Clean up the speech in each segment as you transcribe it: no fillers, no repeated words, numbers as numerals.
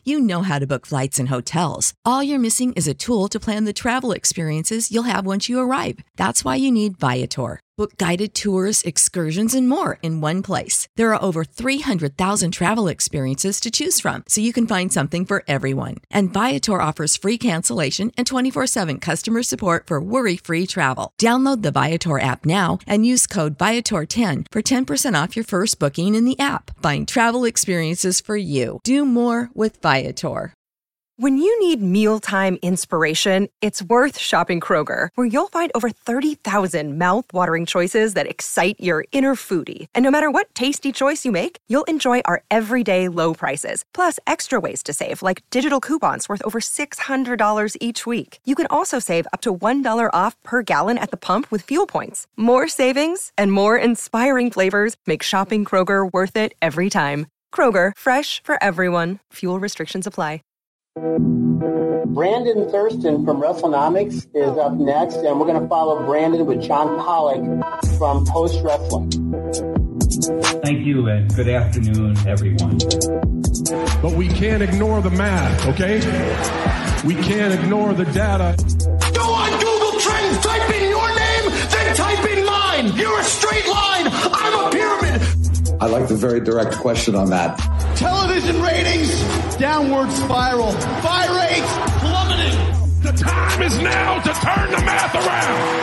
You know how to book flights and hotels. All you're missing is a tool to plan the travel experiences you'll have once you arrive. That's why you need Viator. Book guided tours, excursions, and more in one place. There are over 300,000 travel experiences to choose from, so you can find something for everyone. And Viator offers free cancellation and 24/7 customer support for worry-free travel. Download the Viator app now and use code Viator10 for 10% off your first booking in the app. Find travel experiences for you. Do more with Viator. When you need mealtime inspiration, it's worth shopping Kroger, where you'll find over 30,000 mouth-watering choices that excite your inner foodie. And no matter what tasty choice you make, you'll enjoy our everyday low prices, plus extra ways to save, like digital coupons worth over $600 each week. You can also save up to $1 off per gallon at the pump with fuel points. More savings and more inspiring flavors make shopping Kroger worth it every time. Kroger, fresh for everyone. Fuel restrictions apply. Brandon Thurston from WrestleNomics is up next, and we're going to follow Brandon with John Pollock from Post Wrestling. Thank you, and good afternoon, everyone. But we can't ignore the math, okay? We can't ignore the data. Go on Google Trends, type in your name, then type in mine. You're a straight line. I'm a pyramid. I like the very direct question on that. Television ratings, downward spiral. Buy rates, plummeting. The time is now to turn the math around.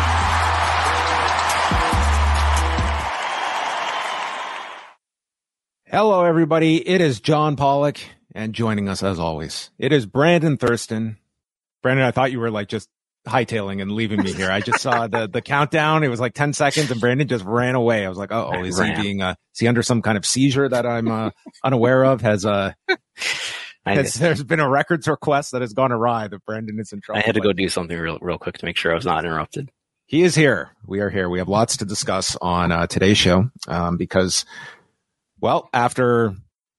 Hello, everybody. It is John Pollock, and joining us, as always, it is Brandon Thurston. Brandon, I thought you were like just hightailing and leaving me here. I just saw the countdown. It was like 10 seconds, and Brandon just ran away. I was like, oh, is he under some kind of seizure that I'm unaware of? There's been a records request that has gone awry that Brandon is in trouble. I had to go do something real quick to make sure I was not interrupted. He is here. We are here. We have lots to discuss on today's show because, well, after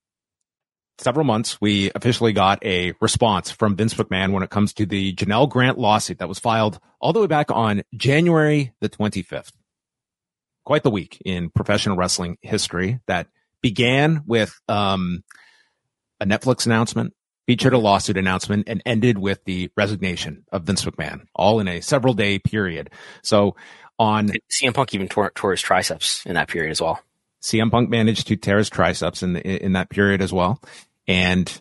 several months, we officially got a response from Vince McMahon when it comes to the Janelle Grant lawsuit that was filed all the way back on January the 25th. Quite the week in professional wrestling history that began with a Netflix announcement, featured a lawsuit announcement, and ended with the resignation of Vince McMahon, all in a several-day period. So on CM Punk even tore his triceps in that period as well. CM Punk managed to tear his triceps in that period as well. And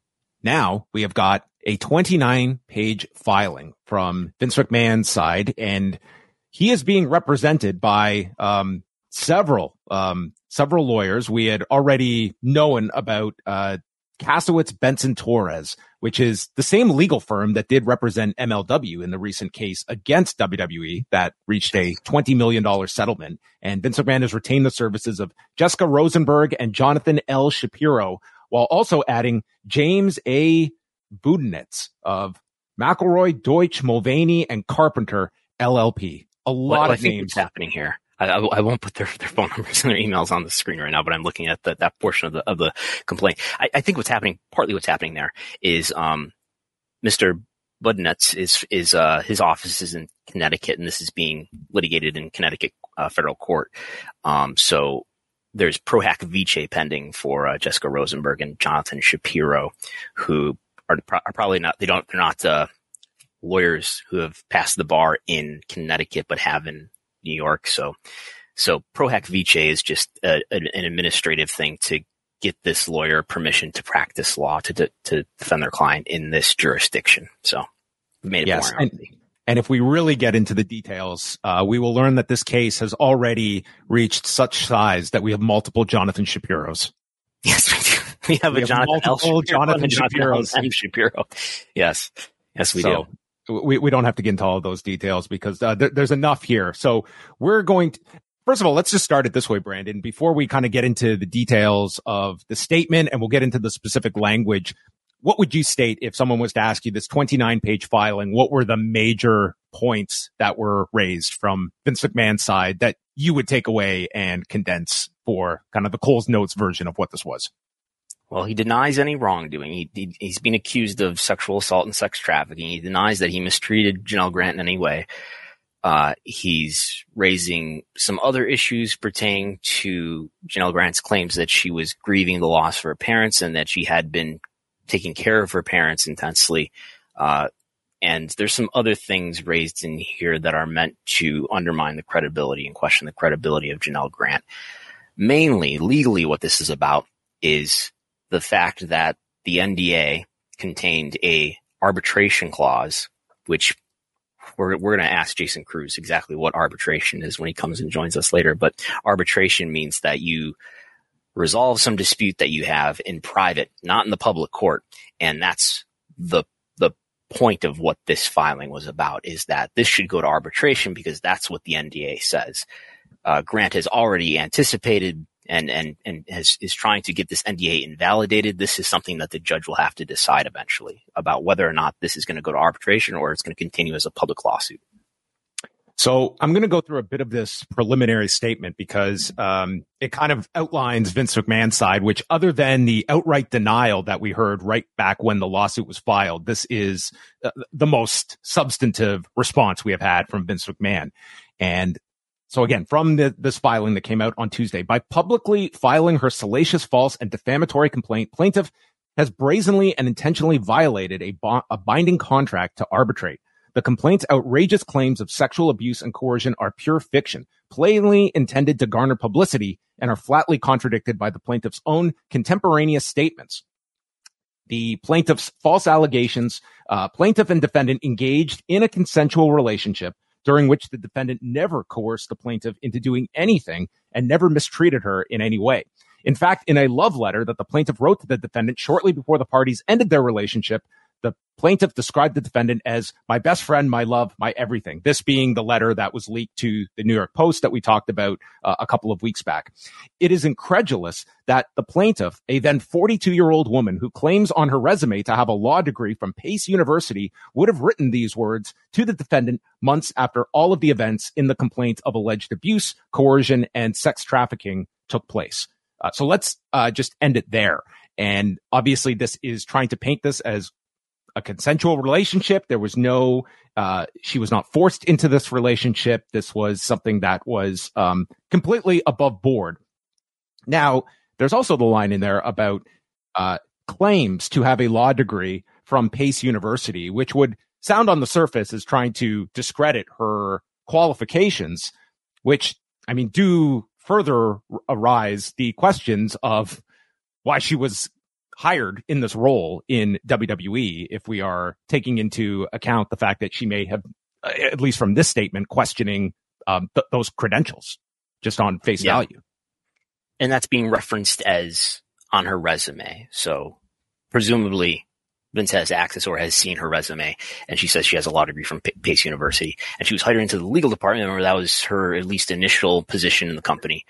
now we have got a 29-page filing from Vince McMahon's side, and he is being represented by several lawyers. We had already known about Kasowitz Benson Torres, which is the same legal firm that did represent MLW in the recent case against WWE that reached a $20 million settlement. And Vince McMahon has retained the services of Jessica Rosenberg and Jonathan L. Shapiro, while also adding James A. Budenitz of McElroy, Deutsch, Mulvaney, and Carpenter, LLP. A lot of names. What's happening here? I won't put their phone numbers and their emails on the screen right now, but I'm looking at that portion of the complaint. I think partly what's happening there is Mr. Budenitz is his office is in Connecticut, and this is being litigated in Connecticut federal court. So there's pro hac vice pending for Jessica Rosenberg and Jonathan Shapiro, who are probably not. They're not lawyers who have passed the bar in Connecticut, but have in New York. So pro hac vice is just an administrative thing to get this lawyer permission to practice law to defend their client in this jurisdiction. So we made it more. And if we really get into the details, we will learn that this case has already reached such size that we have multiple Jonathan Shapiros. Yes, we do. We have a Jonathan L. Shapiro. Yes, we do. We don't have to get into all of those details because there's enough here. So we're going to, first of all, let's just start it this way, Brandon. Before we kind of get into the details of the statement and we'll get into the specific language, what would you state if someone was to ask you this 29-page filing? What were the major points that were raised from Vince McMahon's side that you would take away and condense for kind of the Cole's Notes version of what this was? Well, he denies any wrongdoing. He's been accused of sexual assault and sex trafficking. He denies that he mistreated Janelle Grant in any way. He's raising some other issues pertaining to Janelle Grant's claims that she was grieving the loss of her parents and that she had been taking care of her parents intensely. And there's some other things raised in here that are meant to undermine the credibility and question the credibility of Janelle Grant. Mainly, legally, what this is about is the fact that the NDA contained a arbitration clause, which we're going to ask Jason Cruz exactly what arbitration is when he comes and joins us later. But arbitration means that you resolve some dispute that you have in private, not in the public court. And that's the point of what this filing was about, is that this should go to arbitration because that's what the NDA says. Grant has already anticipated and is trying to get this NDA invalidated. This is something that the judge will have to decide eventually about whether or not this is going to go to arbitration or it's going to continue as a public lawsuit. So I'm going to go through a bit of this preliminary statement because it kind of outlines Vince McMahon's side, which, other than the outright denial that we heard right back when the lawsuit was filed, this is the most substantive response we have had from Vince McMahon. And so again, from this filing that came out on Tuesday, by publicly filing her salacious, false, and defamatory complaint, plaintiff has brazenly and intentionally violated a binding contract to arbitrate. The complaint's outrageous claims of sexual abuse and coercion are pure fiction, plainly intended to garner publicity, and are flatly contradicted by the plaintiff's own contemporaneous statements. The plaintiff's false allegations, plaintiff and defendant engaged in a consensual relationship during which the defendant never coerced the plaintiff into doing anything and never mistreated her in any way. In fact, in a love letter that the plaintiff wrote to the defendant shortly before the parties ended their relationship, the plaintiff described the defendant as my best friend, my love, my everything. This being the letter that was leaked to the New York Post that we talked about a couple of weeks back. It is incredulous that the plaintiff, a then 42-year-old woman who claims on her resume to have a law degree from Pace University, would have written these words to the defendant months after all of the events in the complaint of alleged abuse, coercion, and sex trafficking took place. So let's just end it there. And obviously this is trying to paint this as a consensual relationship. There was no, she was not forced into this relationship. This was something that was completely above board. Now, there's also the line in there about claims to have a law degree from Pace University, which would sound on the surface as trying to discredit her qualifications, which, I mean, do further arise the questions of why she was hired in this role in WWE, if we are taking into account the fact that she may have, at least from this statement, questioning those credentials just on face value. And that's being referenced as on her resume. So presumably Vince has access or has seen her resume, and she says she has a law degree from Pace University, and she was hired into the legal department. Remember, that was her at least initial position in the company.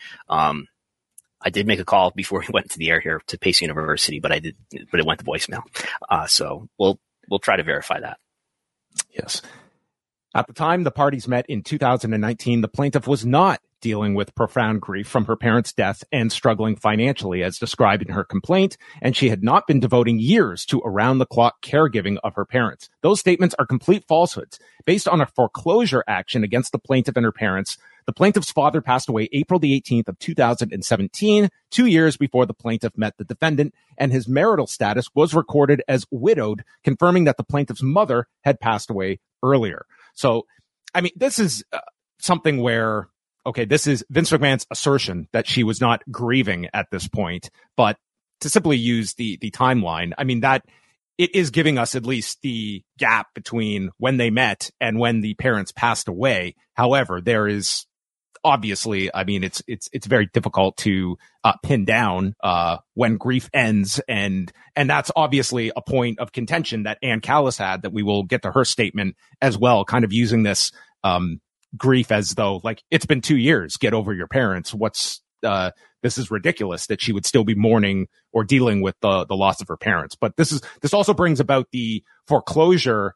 I did make a call before we went to the air here to Pace University, but it went to voicemail. So we'll try to verify that. Yes. At the time the parties met in 2019, the plaintiff was not dealing with profound grief from her parents' death and struggling financially as described in her complaint, and she had not been devoting years to around-the-clock caregiving of her parents. Those statements are complete falsehoods. Based on a foreclosure action against the plaintiff and her parents, the plaintiff's father passed away April the 18th of 2017, 2 years before the plaintiff met the defendant, and his marital status was recorded as widowed, confirming that the plaintiff's mother had passed away earlier. So, I mean, this is something where, okay, this is Vince McMahon's assertion that she was not grieving at this point, but to simply use the timeline, I mean, that it is giving us at least the gap between when they met and when the parents passed away. However, there is obviously, I mean, it's very difficult to pin down when grief ends, and that's obviously a point of contention that Ann Callis had, that we will get to her statement as well, kind of using this grief as though, like, it's been 2 years, get over your parents. This is ridiculous that she would still be mourning or dealing with the loss of her parents. But this also brings about the foreclosure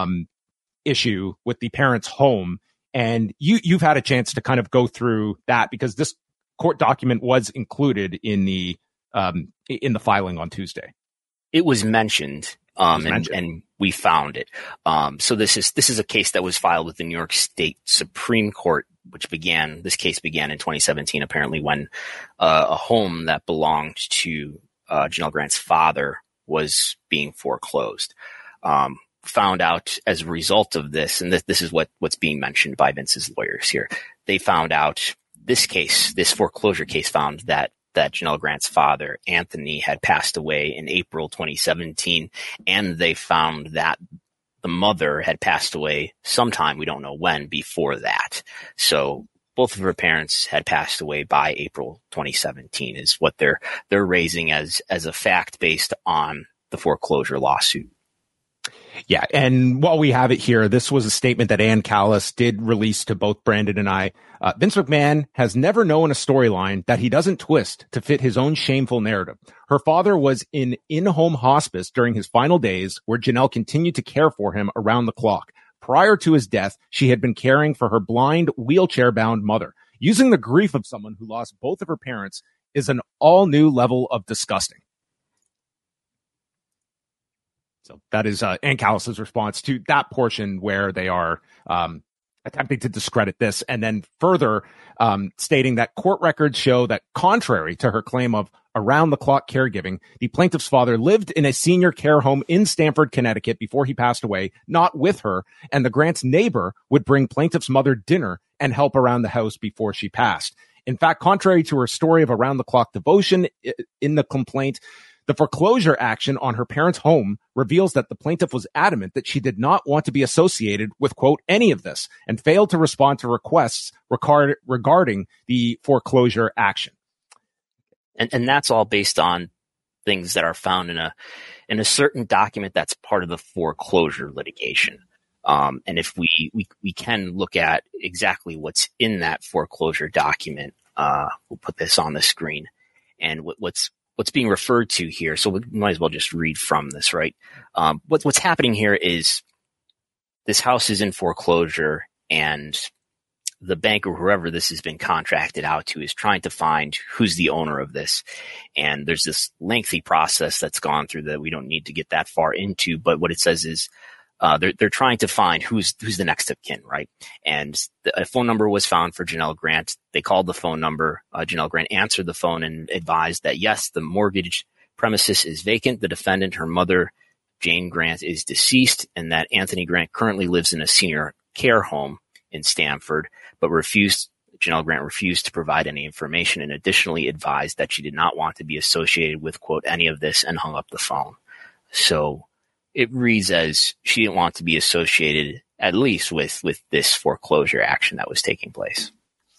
issue with the parents' home. And you've had a chance to kind of go through that, because this court document was included in the filing on Tuesday. It was mentioned, and we found it. So this is a case that was filed with the New York State Supreme Court, this case began in 2017, apparently, when a home that belonged to Janelle Grant's father was being foreclosed. Found out as a result of this, and this is what's being mentioned by Vince's lawyers here. They found out this foreclosure case found that Janelle Grant's father, Anthony, had passed away in April 2017, and they found that the mother had passed away sometime, we don't know when, before that. So both of her parents had passed away by April 2017 is what they're raising as a fact based on the foreclosure lawsuit. Yeah. And while we have it here, this was a statement that Ann Callis did release to both Brandon and I. Vince McMahon has never known a storyline that he doesn't twist to fit his own shameful narrative. Her father was in-home hospice during his final days, where Janelle continued to care for him around the clock. Prior to his death, she had been caring for her blind, wheelchair-bound mother. Using the grief of someone who lost both of her parents is an all-new level of disgusting. So that is Ann Callis's response to that portion where they are attempting to discredit this, and then further stating that court records show that contrary to her claim of around-the-clock caregiving, the plaintiff's father lived in a senior care home in Stamford, Connecticut before he passed away, not with her, and the Grant's neighbor would bring plaintiff's mother dinner and help around the house before she passed. In fact, contrary to her story of around-the-clock devotion in the complaint, the foreclosure action on her parents' home reveals that the plaintiff was adamant that she did not want to be associated with, quote, any of this, and failed to respond to requests regarding the foreclosure action. And that's all based on things that are found in a certain document that's part of the foreclosure litigation. And if we can look at exactly what's in that foreclosure document, we'll put this on the screen. And what's being referred to here, so we might as well just read from this, right? What's happening here is this house is in foreclosure, and the bank or whoever this has been contracted out to is trying to find who's the owner of this. And there's this lengthy process that's gone through that we don't need to get that far into, but what it says is they're trying to find who's the next of kin, right? And a phone number was found for Janelle Grant. They called the phone number. Janelle Grant answered the phone and advised that, yes, the mortgage premises is vacant. The defendant, her mother, Jane Grant, is deceased, and that Anthony Grant currently lives in a senior care home in Stamford, but Janelle Grant refused to provide any information and additionally advised that she did not want to be associated with, quote, any of this, and hung up the phone. So it reads as she didn't want to be associated, at least with this foreclosure action that was taking place.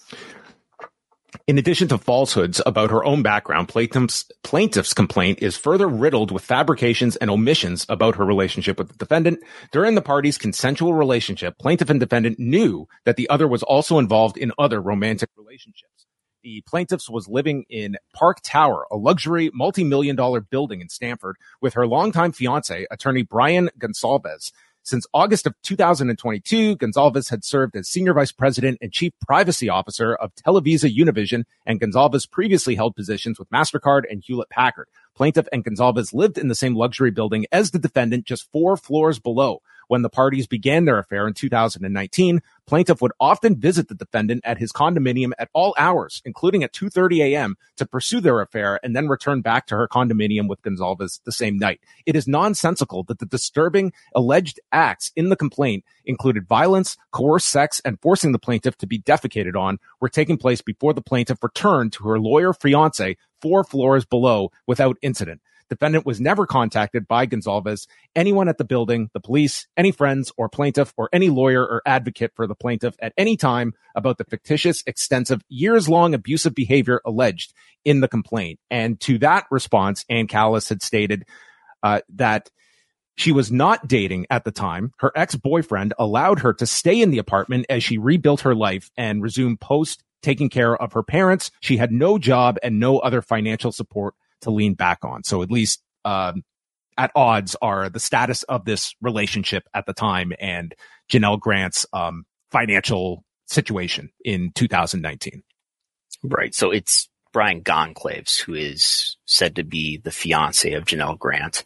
In addition to falsehoods about her own background, plaintiff's complaint is further riddled with fabrications and omissions about her relationship with the defendant. During the parties' consensual relationship, plaintiff and defendant knew that the other was also involved in other romantic relationships. The plaintiff was living in Park Tower, a luxury multi-million-dollar building in Stamford, with her longtime fiancé, attorney Brian Gonsalves. Since August of 2022, Gonsalves had served as Senior Vice President and Chief Privacy Officer of Televisa Univision, and Gonsalves previously held positions with MasterCard and Hewlett-Packard. Plaintiff and Gonsalves lived in the same luxury building as the defendant, just 4 floors below. When the parties began their affair in 2019, plaintiff would often visit the defendant at his condominium at all hours, including at 2:30 a.m., to pursue their affair and then return back to her condominium with Gonsalves the same night. It is nonsensical that the disturbing alleged acts in the complaint included violence, coerced sex, and forcing the plaintiff to be defecated on were taking place before the plaintiff returned to her lawyer fiancé 4 floors below without incident. Defendant was never contacted by Gonsalves, anyone at the building, the police, any friends or plaintiff, or any lawyer or advocate for the plaintiff at any time about the fictitious, extensive, years-long abusive behavior alleged in the complaint. And to that response, Ann Callis had stated that she was not dating at the time. Her ex-boyfriend allowed her to stay in the apartment as she rebuilt her life and resumed taking care of her parents. She had no job and no other financial support to lean back on. So at least at odds are the status of this relationship at the time and Janelle Grant's financial situation in 2019. Right. So it's Brian Gonsalves, who is said to be the fiance of Janelle Grant.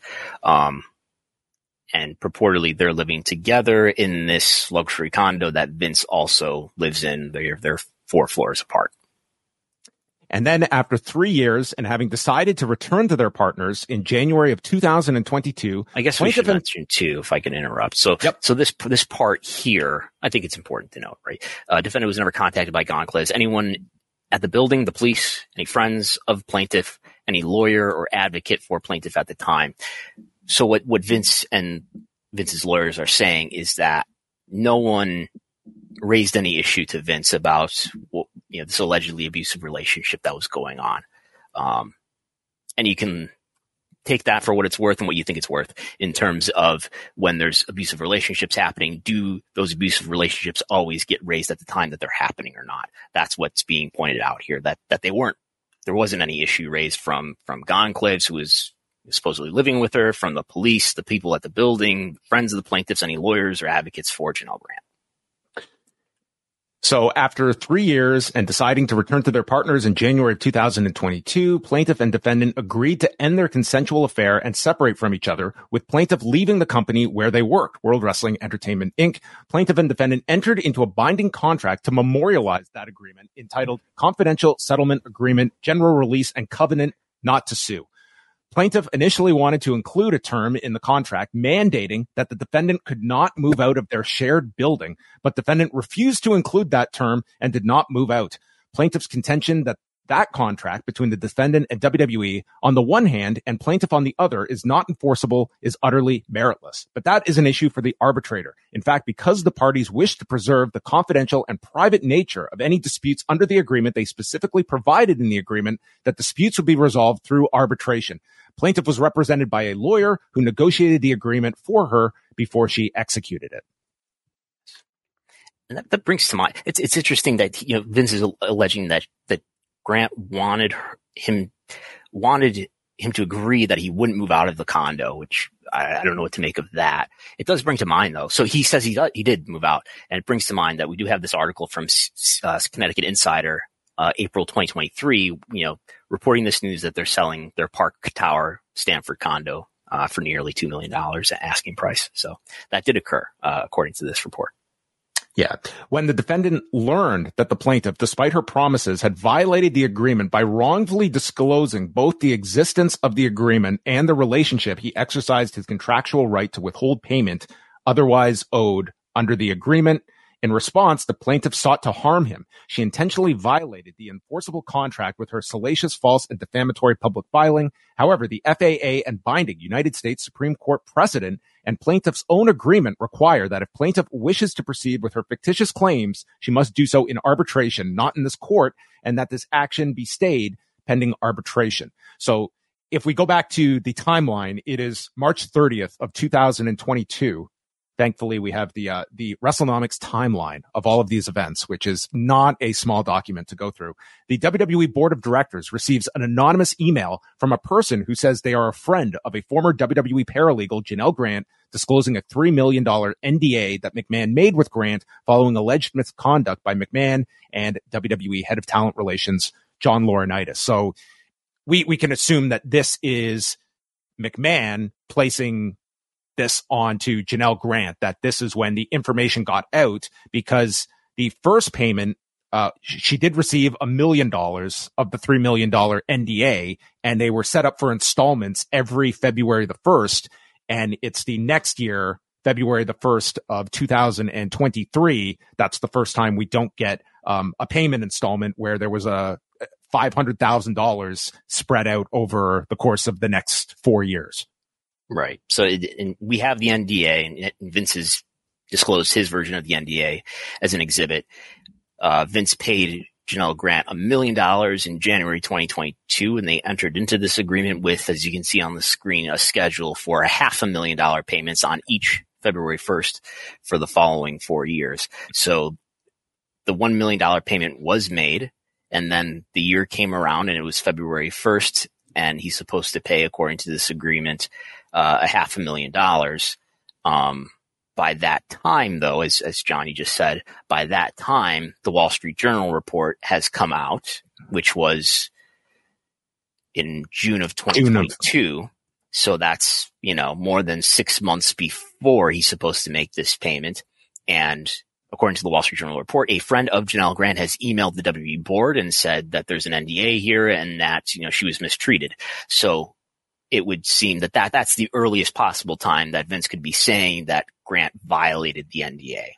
And purportedly they're living together in this luxury condo that Vince also lives in. They're 4 floors apart. And then after 3 years and having decided to return to their partners in January of 2022. I guess we should mention too, if I can interrupt. So, so this part here, I think it's important to note, right? Defendant was never contacted by Goncalves. Anyone at the building, the police, any friends of plaintiff, any lawyer or advocate for plaintiff at the time. So what Vince and Vince's lawyers are saying is that no one raised any issue to Vince about this allegedly abusive relationship that was going on. And you can take that for what it's worth and what you think it's worth in terms of when there's abusive relationships happening. Do those abusive relationships always get raised at the time that they're happening or not? That's what's being pointed out here, that they weren't, there wasn't any issue raised from Goncalves, who was supposedly living with her, from the police, the people at the building, friends of the plaintiffs, any lawyers or advocates for Janelle Grant. So after 3 years and deciding to return to their partners in January of 2022, plaintiff and defendant agreed to end their consensual affair and separate from each other, with plaintiff leaving the company where they worked, World Wrestling Entertainment, Inc. Plaintiff and defendant entered into a binding contract to memorialize that agreement entitled Confidential Settlement Agreement, General Release, and Covenant Not to Sue. Plaintiff initially wanted to include a term in the contract mandating that the defendant could not move out of their shared building, but defendant refused to include that term and did not move out. Plaintiff's contention that contract between the defendant and WWE on the one hand and plaintiff on the other is not enforceable is utterly meritless. But that is an issue for the arbitrator. In fact, because the parties wish to preserve the confidential and private nature of any disputes under the agreement, they specifically provided in the agreement that disputes would be resolved through arbitration. Plaintiff was represented by a lawyer who negotiated the agreement for her before she executed it. And that brings to mind, it's interesting that, Vince is alleging that Grant wanted him to agree that he wouldn't move out of the condo, which I don't know what to make of that. It does bring to mind though. So he says he did move out, and it brings to mind that we do have this article from Connecticut Insider, April 2023, reporting this news that they're selling their Park Tower Stamford condo, for nearly $2 million at asking price. So that did occur, according to this report. Yeah. When the defendant learned that the plaintiff, despite her promises, had violated the agreement by wrongfully disclosing both the existence of the agreement and the relationship, he exercised his contractual right to withhold payment otherwise owed under the agreement. In response, the plaintiff sought to harm him. She intentionally violated the enforceable contract with her salacious, false, and defamatory public filing. However, the FAA and binding United States Supreme Court precedent and plaintiff's own agreement require that if plaintiff wishes to proceed with her fictitious claims, she must do so in arbitration, not in this court, and that this action be stayed pending arbitration. So if we go back to the timeline, it is March 30th of 2022. Thankfully, we have the WrestleNomics timeline of all of these events, which is not a small document to go through. The WWE Board of Directors receives an anonymous email from a person who says they are a friend of a former WWE paralegal, Janelle Grant, disclosing a $3 million NDA that McMahon made with Grant following alleged misconduct by McMahon and WWE Head of Talent Relations, John Laurinaitis. So we can assume that this is McMahon placing this on to Janelle Grant, that this is when the information got out, because the first payment, she did receive $1 million of the $3 million NDA, and they were set up for installments every February the 1st. And it's the next year, February the 1st of 2023. That's the first time we don't get a payment installment where there was a $500,000 spread out over the course of the next 4 years. Right. So and we have the NDA, and Vince has disclosed his version of the NDA as an exhibit. Vince paid Janelle Grant $1 million in January 2022, and they entered into this agreement with, as you can see on the screen, a schedule for $500,000 payments on each February 1st for the following 4 years. So the $1 million payment was made, and then the year came around and it was February 1st, and he's supposed to pay, according to this agreement, $500,000. By that time, though, as Johnny just said, by that time, the Wall Street Journal report has come out, which was in June of 2022. So that's, more than 6 months before he's supposed to make this payment. And according to the Wall Street Journal report, a friend of Janelle Grant has emailed the WWE board and said that there's an NDA here and that, she was mistreated. So it would seem that that's the earliest possible time that Vince could be saying that Grant violated the NDA.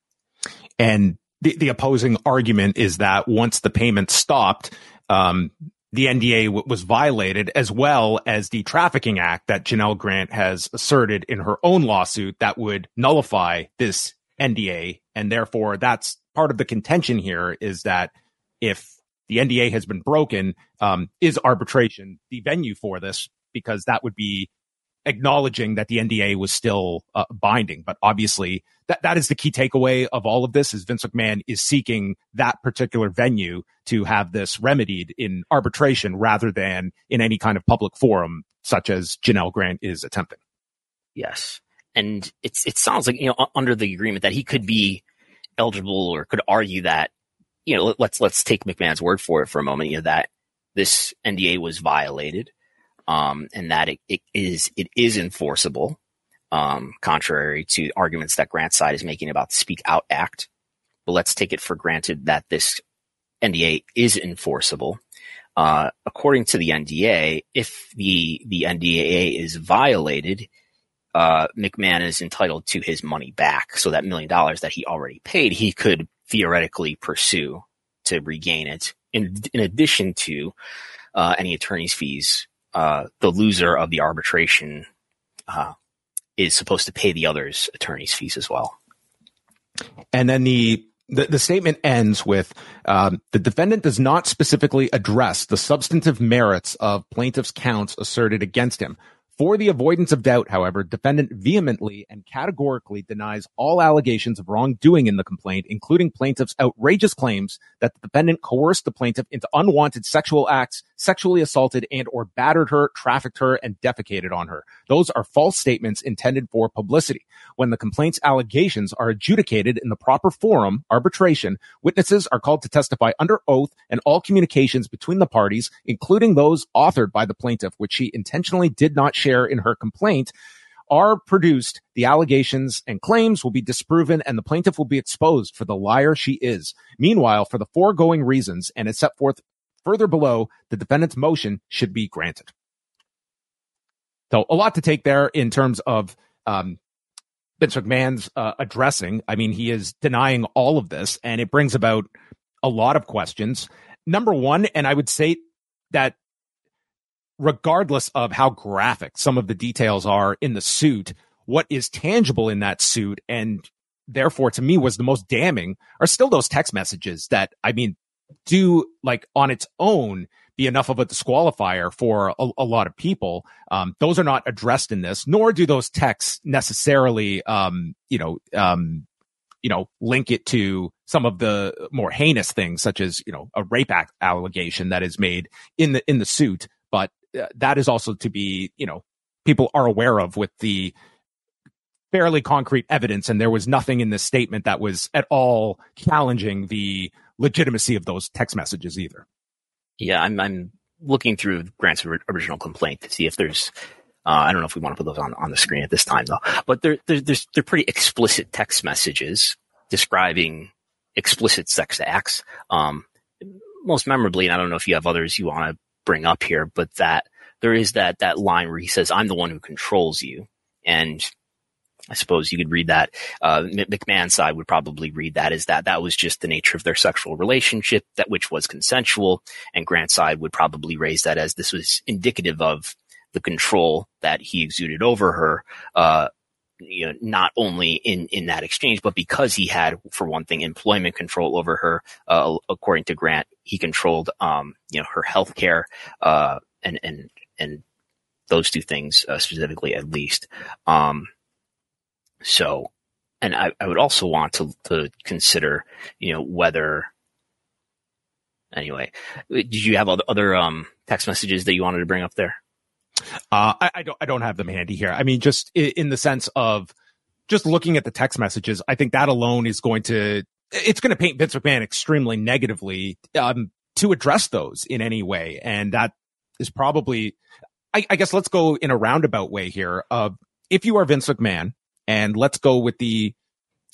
And the opposing argument is that once the payment stopped, the NDA was violated, as well as the Trafficking Act that Janelle Grant has asserted in her own lawsuit that would nullify this NDA. And therefore, that's part of the contention here, is that if the NDA has been broken, is arbitration the venue for this? Because that would be acknowledging that the NDA was still binding. But obviously, that is the key takeaway of all of this, is Vince McMahon is seeking that particular venue to have this remedied in arbitration rather than in any kind of public forum, such as Janelle Grant is attempting. Yes. And it sounds like, under the agreement that he could be eligible or could argue that, let's take McMahon's word for it for a moment, that this NDA was violated. And that it is enforceable, contrary to arguments that Grant's side is making about the Speak Out Act. But let's take it for granted that this NDA is enforceable. According to the NDA, if the NDA is violated, McMahon is entitled to his money back. So that $1 million that he already paid, he could theoretically pursue to regain it. In addition to any attorney's fees, the loser of the arbitration is supposed to pay the other's attorney's fees as well. And then the statement ends with, the defendant does not specifically address the substantive merits of plaintiff's counts asserted against him. For the avoidance of doubt, however, defendant vehemently and categorically denies all allegations of wrongdoing in the complaint, including plaintiff's outrageous claims that the defendant coerced the plaintiff into unwanted sexual acts, sexually assaulted and or battered her, trafficked her, and defecated on her. Those are false statements intended for publicity. When the complaint's allegations are adjudicated in the proper forum, arbitration, witnesses are called to testify under oath, and all communications between the parties, including those authored by the plaintiff, which she intentionally did not share in her complaint, are produced. The allegations and claims will be disproven, and the plaintiff will be exposed for the liar she is. Meanwhile, for the foregoing reasons, and as set forth further below, the defendant's motion should be granted. So a lot to take there in terms of Vince McMahon's addressing. I mean, he is denying all of this, and it brings about a lot of questions. Number one, and I would say that regardless of how graphic some of the details are in the suit, what is tangible in that suit, and therefore to me was the most damning, are still those text messages that, I mean, do, like, on its own be enough of a disqualifier for a lot of people. Those are not addressed in this, nor do those texts necessarily, link it to some of the more heinous things, such as, a rape allegation that is made in the suit. But that is also to be, people are aware of with the fairly concrete evidence. And there was nothing in this statement that was at all challenging the legitimacy of those text messages either. Yeah, I'm looking through Grant's original complaint to see if there's, I don't know if we want to put those on the screen at this time though, but they're pretty explicit text messages describing explicit sex acts. Most memorably, and I don't know if you have others you want to bring up here, but that there is that line where he says, "I'm the one who controls you." And I suppose you could read that. McMahon's side would probably read that as that was just the nature of their sexual relationship, that which was consensual. And Grant's side would probably raise that as this was indicative of the control that he exuded over her, not only in that exchange, but because he had, for one thing, employment control over her. According to Grant, he controlled, her health care, and those two things, specifically at least. So, and I would also want to consider, whether, anyway, did you have other text messages that you wanted to bring up there? I don't have them handy here. I mean, just in the sense of just looking at the text messages, I think that alone is going to paint Vince McMahon extremely negatively, to address those in any way. And that is probably, I guess let's go in a roundabout way here. If you are Vince McMahon, and let's go with the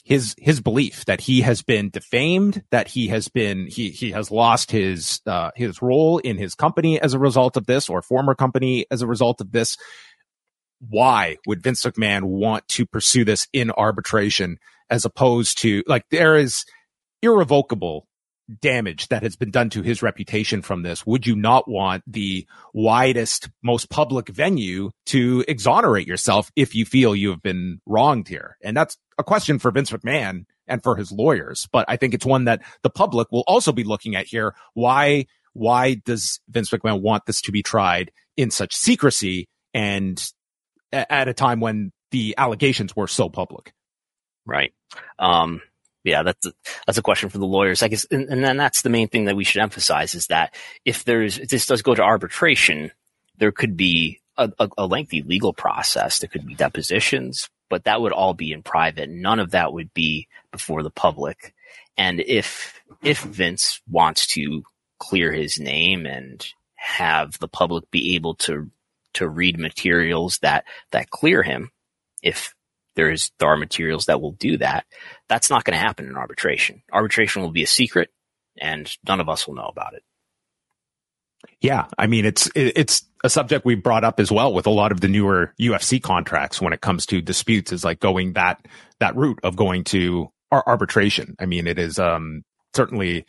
his belief that he has been defamed, that he has lost his role in his company as a result of this, or former company as a result of this. Why would Vince McMahon want to pursue this in arbitration as opposed to, like, there is irrevocable damage that has been done to his reputation from this? Would you not want the widest, most public venue to exonerate yourself if you feel you have been wronged here? And that's a question for Vince McMahon and for his lawyers, but I think it's one that the public will also be looking at here. Why does Vince McMahon want this to be tried in such secrecy and at a time when the allegations were so public? Right. Yeah, that's a question for the lawyers, I guess. And then that's the main thing that we should emphasize, is that if this does go to arbitration, there could be a lengthy legal process. There could be depositions, but that would all be in private. None of that would be before the public. And if Vince wants to clear his name and have the public be able to read materials that clear him, if there are materials that will do that, that's not going to happen in arbitration. Arbitration will be a secret, and none of us will know about it. Yeah, I mean, it's a subject we brought up as well with a lot of the newer UFC contracts when it comes to disputes, is like going that route of going to arbitration. I mean, it is certainly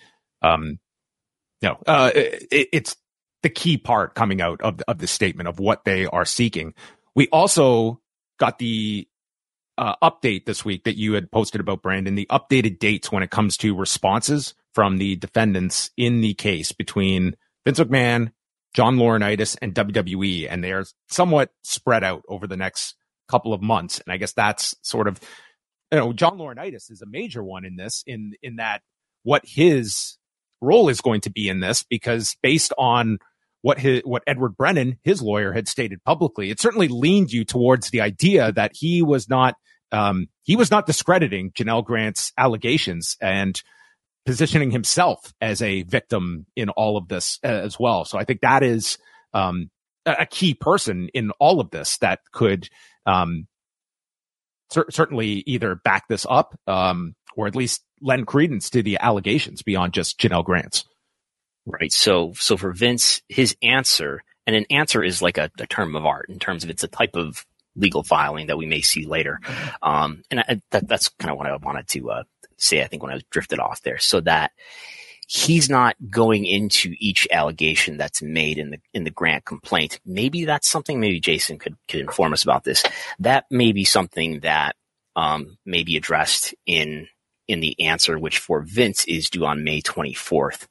it's the key part coming out of the statement of what they are seeking. We also got the update this week that you had posted about, Brandon, the updated dates when it comes to responses from the defendants in the case between Vince McMahon, John Laurinaitis, and WWE. And they are somewhat spread out over the next couple of months. And I guess that's sort of, John Laurinaitis is a major one in this, in that what his role is going to be in this, because based on what Edward Brennan, his lawyer, had stated publicly, it certainly leaned you towards the idea that he was not discrediting Janelle Grant's allegations and positioning himself as a victim in all of this as well. So I think that is a key person in all of this that could certainly either back this up or at least lend credence to the allegations beyond just Janelle Grant's. Right. So for Vince, his answer, and an answer is like a term of art in terms of it's a type of legal filing that we may see later. And that's kind of what I wanted to say, I think, when I drifted off there, so that he's not going into each allegation that's made in the Grant complaint. Maybe that's something, maybe Jason could inform us about this. That may be something that may be addressed in the answer, which for Vince is due on May 24th.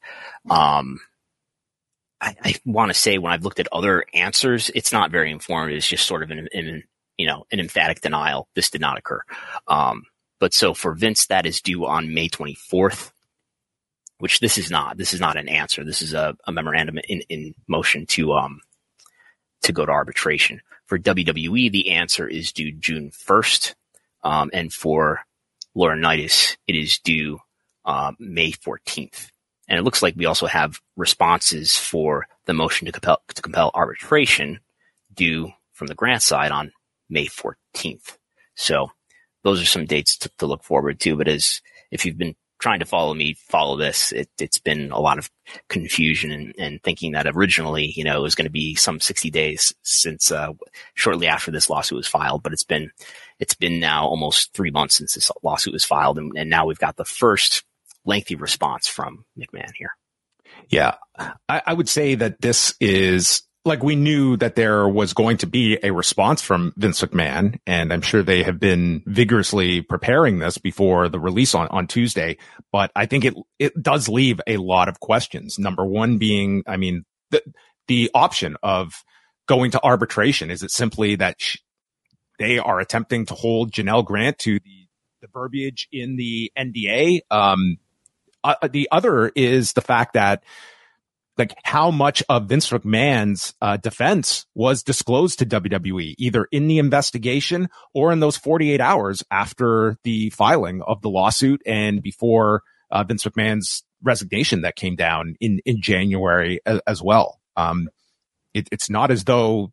I want to say, when I've looked at other answers, it's not very informative. It's just sort of an emphatic denial. This did not occur. But so for Vince, that is due on May 24th, which this is not an answer. This is a memorandum in motion to go to arbitration. For WWE, the answer is due June 1st. And for Laurinaitis, it is due May 14th. And it looks like we also have responses for the motion to compel arbitration due from the Grant side on May 14th. So those are some dates to look forward to. But if you've been trying to follow this, it's been a lot of confusion and thinking that originally, it was going to be some 60 days since shortly after this lawsuit was filed. But it's been now almost 3 months since this lawsuit was filed. And now we've got the first lengthy response from McMahon here. Yeah, I would say that this is, like, we knew that there was going to be a response from Vince McMahon, and I'm sure they have been vigorously preparing this before the release on Tuesday. But I think it does leave a lot of questions. Number one being, I mean, the option of going to arbitration. Is it simply that they are attempting to hold Janelle Grant to the verbiage in the NDA? The other is the fact that, like, how much of Vince McMahon's defense was disclosed to WWE, either in the investigation or in those 48 hours after the filing of the lawsuit and before Vince McMahon's resignation that came down in January as well. It's not as though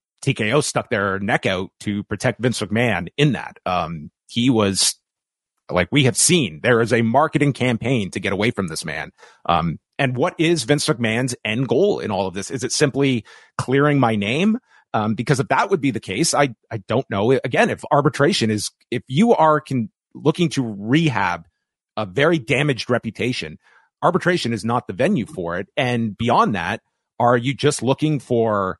TKO stuck their neck out to protect Vince McMahon in that. He was Like we have seen, there is a marketing campaign to get away from this man. And what is Vince McMahon's end goal in all of this? Is it simply clearing my name? Because if that would be the case, I don't know. Again, if you are looking to rehab a very damaged reputation, arbitration is not the venue for it. And beyond that, are you just looking for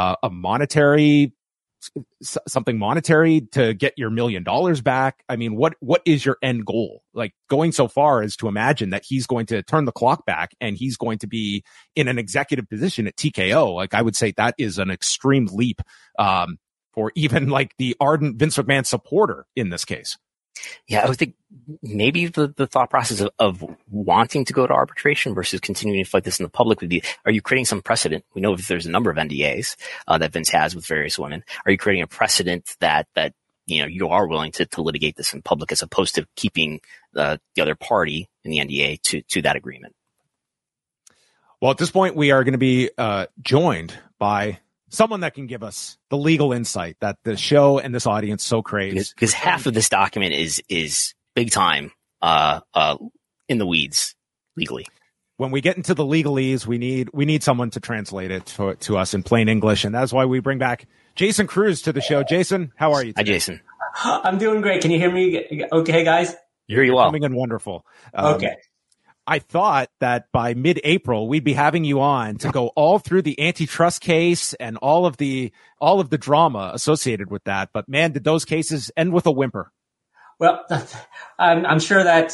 something monetary to get your $1 million back? I mean, what is your end goal? Like going so far as to imagine that he's going to turn the clock back and he's going to be in an executive position at TKO. Like I would say that is an extreme leap, for even like the ardent Vince McMahon supporter in this case. Yeah, I would think maybe the thought process of wanting to go to arbitration versus continuing to fight this in the public would be, are you creating some precedent? We know if there's a number of NDAs that Vince has with various women. Are you creating a precedent that you are willing to litigate this in public as opposed to keeping the other party in the NDA to that agreement? Well, at this point, we are going to be joined by someone that can give us the legal insight that the show and this audience so craves. Because half of this document is big time in the weeds legally. When we get into the legalese, we need someone to translate it to us in plain English, and that's why we bring back Jason Cruz to the show. Jason, how are you today? Hi, Jason. I'm doing great. Can you hear me okay, guys? Hear you well. Coming in wonderful. Okay. I thought that by mid-April we'd be having you on to go all through the antitrust case and all of the drama associated with that. But man, did those cases end with a whimper? Well, I'm sure that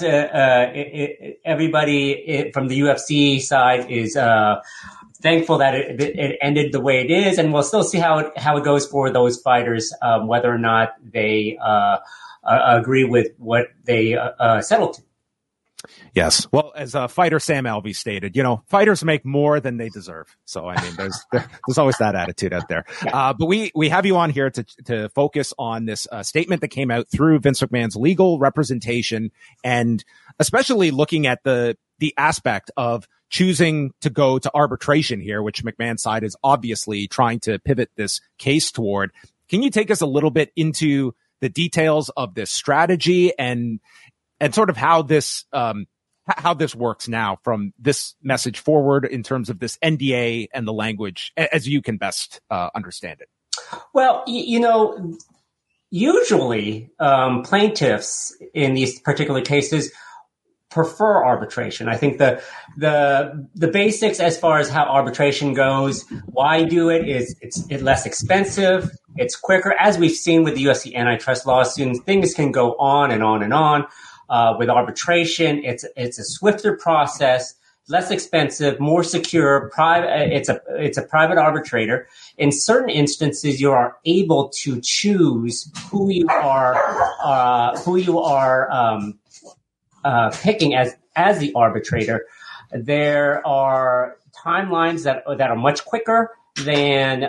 everybody from the UFC side is thankful that it ended the way it is, and we'll still see how it goes for those fighters, whether or not they agree with what they settled to. Yes. Well, as fighter Sam Alvey stated, fighters make more than they deserve. So, I mean, there's always that attitude out there. Yeah. But we have you on here to focus on this statement that came out through Vince McMahon's legal representation, and especially looking at the aspect of choosing to go to arbitration here, which McMahon's side is obviously trying to pivot this case toward. Can you take us a little bit into the details of this strategy and sort of how this works now from this message forward in terms of this NDA and the language as you can best understand it? Well, usually plaintiffs in these particular cases prefer arbitration. I think the basics as far as how arbitration goes, why do it is it's less expensive, it's quicker. As we've seen with the UFC antitrust lawsuits, things can go on and on and on. With arbitration, it's a swifter process, less expensive, more secure. It's a private arbitrator. In certain instances, you are able to choose who you are picking as the arbitrator. There are timelines that are much quicker than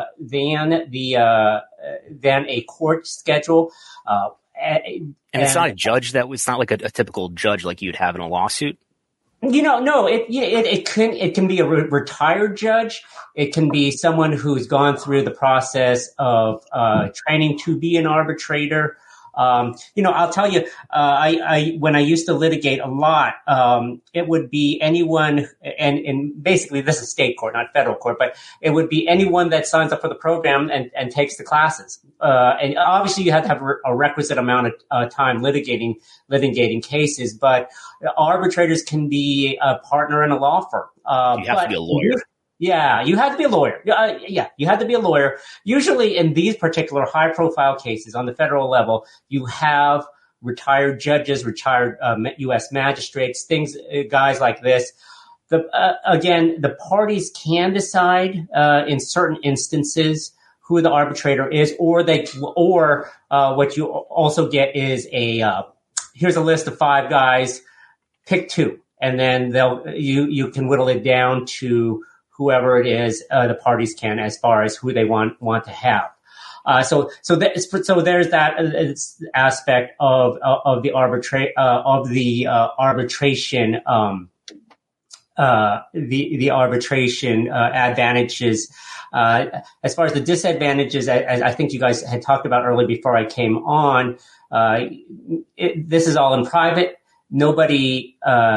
a court schedule. And it's not a judge it's not like a typical judge like you'd have in a lawsuit. No, it can be a retired judge. It can be someone who's gone through the process of training to be an arbitrator. I'll tell you, when I used to litigate a lot, it would be anyone, and basically this is state court, not federal court, but it would be anyone that signs up for the program and takes the classes. And obviously you have to have a requisite amount of time litigating cases, but arbitrators can be a partner in a law firm. You have to be a lawyer. Yeah, you have to be a lawyer. You have to be a lawyer. Usually in these particular high-profile cases on the federal level, you have retired judges, retired U.S. magistrates, guys like this. Again, the parties can decide in certain instances who the arbitrator is, or what you also get is here's a list of 5 guys, pick 2, and then you can whittle it down to whoever it is, the parties can, as far as who they want to have. So there's that aspect of the arbitration the arbitration advantages. As far as the disadvantages, as I think you guys had talked about earlier before I came on, this is all in private. Nobody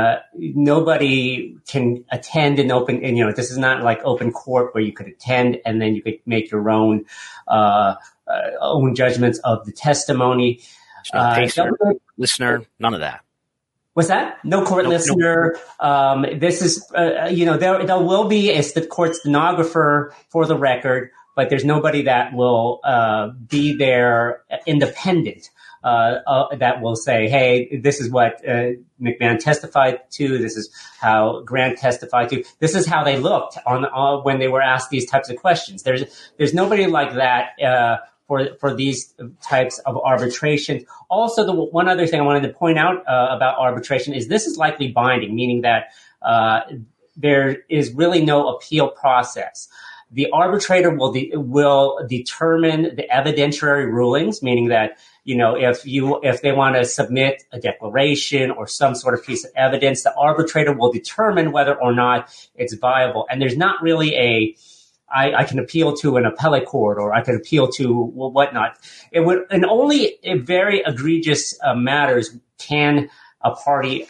can attend an open, and this is not like open court where you could attend and then you could make your own judgments of the testimony. Listener, none of that. What's that? No court listener. This is, there will be the court stenographer for the record, but there's nobody that will be there independent. That will say, hey, this is what McMahon testified to. This is how Grant testified to. This is how they looked on when they were asked these types of questions. There's nobody like that for these types of arbitration. Also, the one other thing I wanted to point out about arbitration is this is likely binding, meaning that there is really no appeal process. The arbitrator will determine the evidentiary rulings, meaning that if they want to submit a declaration or some sort of piece of evidence, the arbitrator will determine whether or not it's viable. And there's not really I can appeal to an appellate court or I can appeal to whatnot. And only in very egregious matters can a party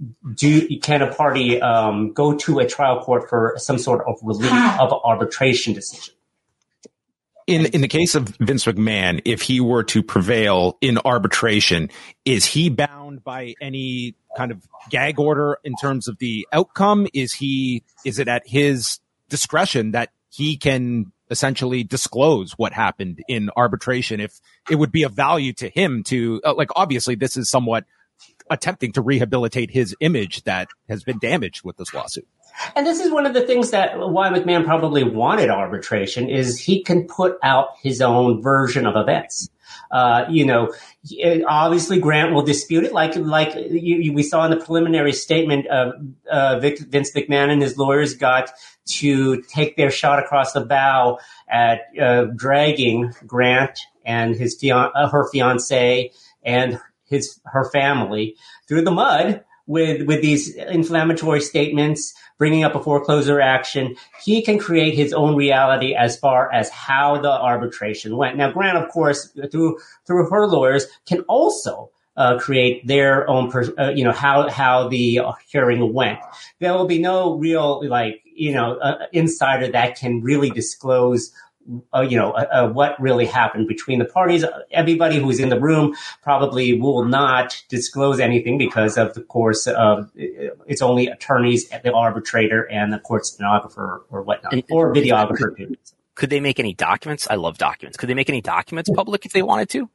go to a trial court for some sort of relief of an arbitration decision. In the case of Vince McMahon, if he were to prevail in arbitration, is he bound by any kind of gag order in terms of the outcome? Is it at his discretion that he can essentially disclose what happened in arbitration if it would be of value to him to, obviously this is somewhat attempting to rehabilitate his image that has been damaged with this lawsuit. And this is one of the things why McMahon probably wanted arbitration is he can put out his own version of events. Obviously Grant will dispute it like we saw in the preliminary statement of Vince McMahon and his lawyers got to take their shot across the bow at dragging Grant and her fiance and her family through the mud with these inflammatory statements, bringing up a foreclosure action. He can create his own reality as far as how the arbitration went. Now, Grant, of course, through her lawyers, can also create their own, how the hearing went. There will be no real, insider that can really disclose what really happened between the parties. Everybody who's in the room probably will not disclose anything because of the course of it's only attorneys at the arbitrator and the court stenographer or whatnot, or videographer. Could they make any documents? I love documents. Could they make any documents public if they wanted to?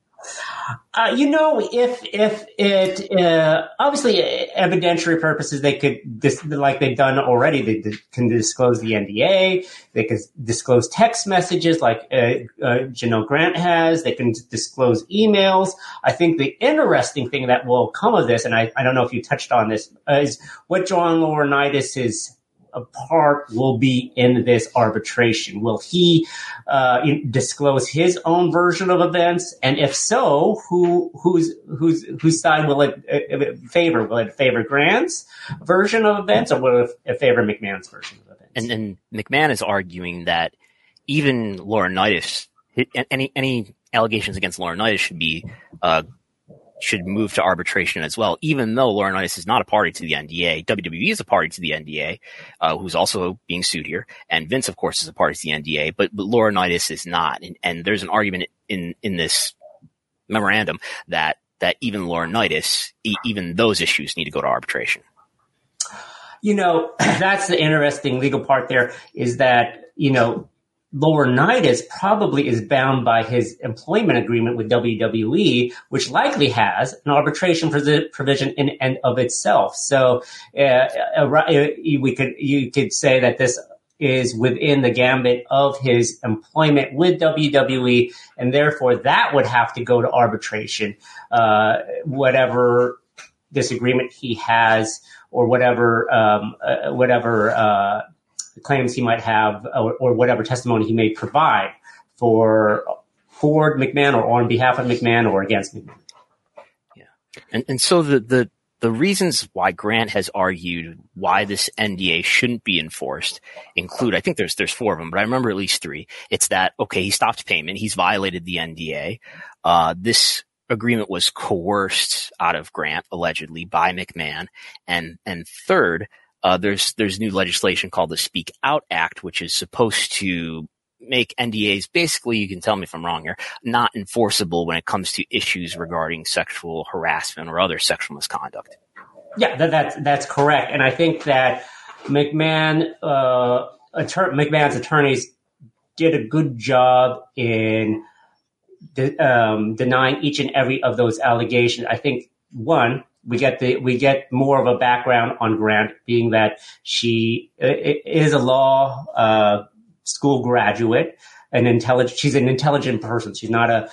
If it obviously evidentiary purposes, they could like they've done already. They can disclose the NDA. They can disclose text messages like Janelle Grant has. They can disclose emails. I think the interesting thing that will come of this, and I don't know if you touched on this, is what John Laurinaitis' part will be in this arbitration. Will he disclose his own version of events? And if so, whose side will it favor? Will it favor Grant's version of events, or will it favor McMahon's version of events? And McMahon is arguing that even Laurinaitis, any allegations against Laurinaitis should move to arbitration as well, even though Laurinaitis is not a party to the NDA. WWE is a party to the NDA, who's also being sued here. And Vince, of course, is a party to the NDA, but Laurinaitis is not. And there's an argument in this memorandum that even Laurinaitis, even those issues need to go to arbitration. That's the interesting legal part there is that, Laurinaitis probably is bound by his employment agreement with WWE, which likely has an arbitration provision in and of itself. So you could say that this is within the gambit of his employment with WWE, and therefore that would have to go to arbitration, whatever disagreement he has or whatever claims he might have or whatever testimony he may provide for McMahon or on behalf of McMahon or against McMahon. Yeah. And so the the reasons why Grant has argued why this NDA shouldn't be enforced include, I think there's 4 of them, but I remember at least 3. It's that, okay, he stopped payment. He's violated the NDA. This agreement was coerced out of Grant, allegedly, by McMahon. And third, there's new legislation called the Speak Out Act, which is supposed to make NDAs, basically, you can tell me if I'm wrong here, not enforceable when it comes to issues regarding sexual harassment or other sexual misconduct. Yeah, that's correct. And I think that McMahon's attorneys did a good job in denying each and every of those allegations. I think, one, we get more of a background on Grant, being that she is a law school graduate, she's an intelligent person. She's not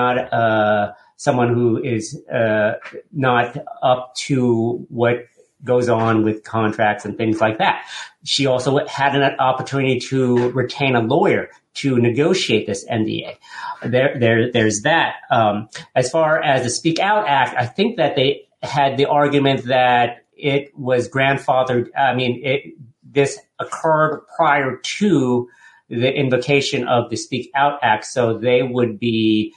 someone who is not up to what goes on with contracts and things like that. She also had an opportunity to retain a lawyer to negotiate this NDA. There's that. As far as the Speak Out Act, I think that they had the argument that it was grandfathered. I mean, this occurred prior to the invocation of the Speak Out Act, so they would be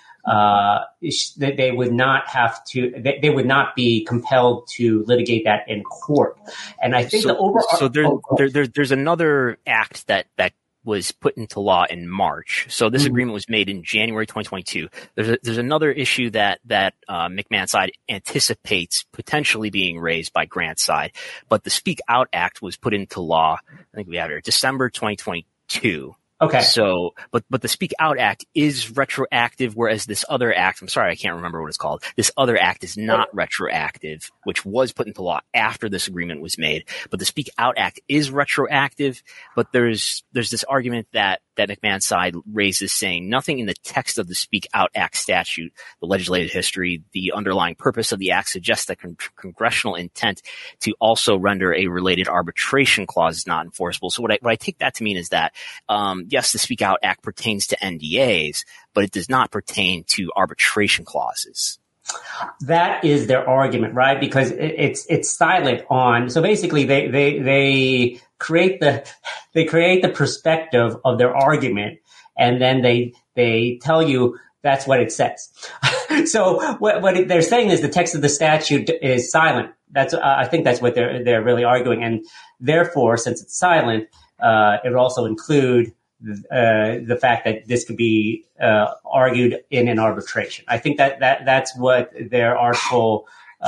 they would not be compelled to litigate that in court. And I think there's another act that was put into law in March. So this agreement was made in January 2022. There's another issue that McMahon's side anticipates potentially being raised by Grant's side, but the Speak Out Act was put into law, I think we have here, December 2022. Okay. So, but the Speak Out Act is retroactive, whereas this other act, I'm sorry, I can't remember what it's called. This other act is not retroactive, which was put into law after this agreement was made. But the Speak Out Act is retroactive, but there's this argument that McMahon's side raises, saying nothing in the text of the Speak Out Act statute, the legislative history, the underlying purpose of the act suggests that congressional intent to also render a related arbitration clause is not enforceable. So what I take that to mean is that, yes, the Speak Out Act pertains to NDAs, but it does not pertain to arbitration clauses. That is their argument, right? Because it's silent on. So basically, they create the perspective of their argument, and then they tell you that's what it says. So what they're saying is the text of the statute is silent. I think that's what they're really arguing, and therefore, since it's silent, it would also include the fact that this could be argued in an arbitration. I think that's what their artful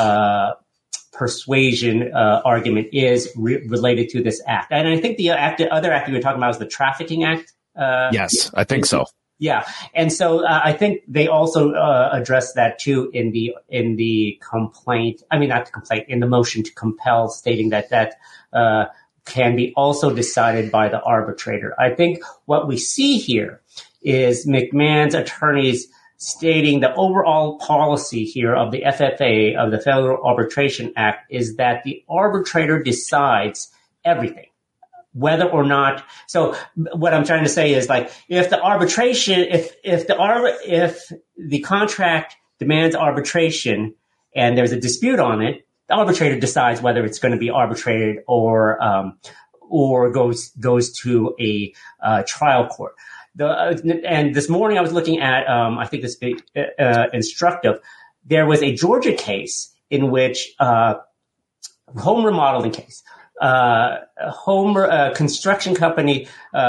persuasion argument is related to this act. And I think the other act you were talking about is the Trafficking Act. Yes, I think so. Yeah, and so I think they also addressed that too in the complaint. I mean, not the complaint, in the motion to compel, stating that can be also decided by the arbitrator. I think what we see here is McMahon's attorneys stating the overall policy here of the FFA, of the Federal Arbitration Act, is that the arbitrator decides everything, whether or not. So what I'm trying to say is, like, if the arbitration, if the contract demands arbitration and there's a dispute on it, the arbitrator decides whether it's going to be arbitrated or goes to a trial court. And this morning I was looking at, I think this is instructive. There was a Georgia case in which home remodeling case. Construction company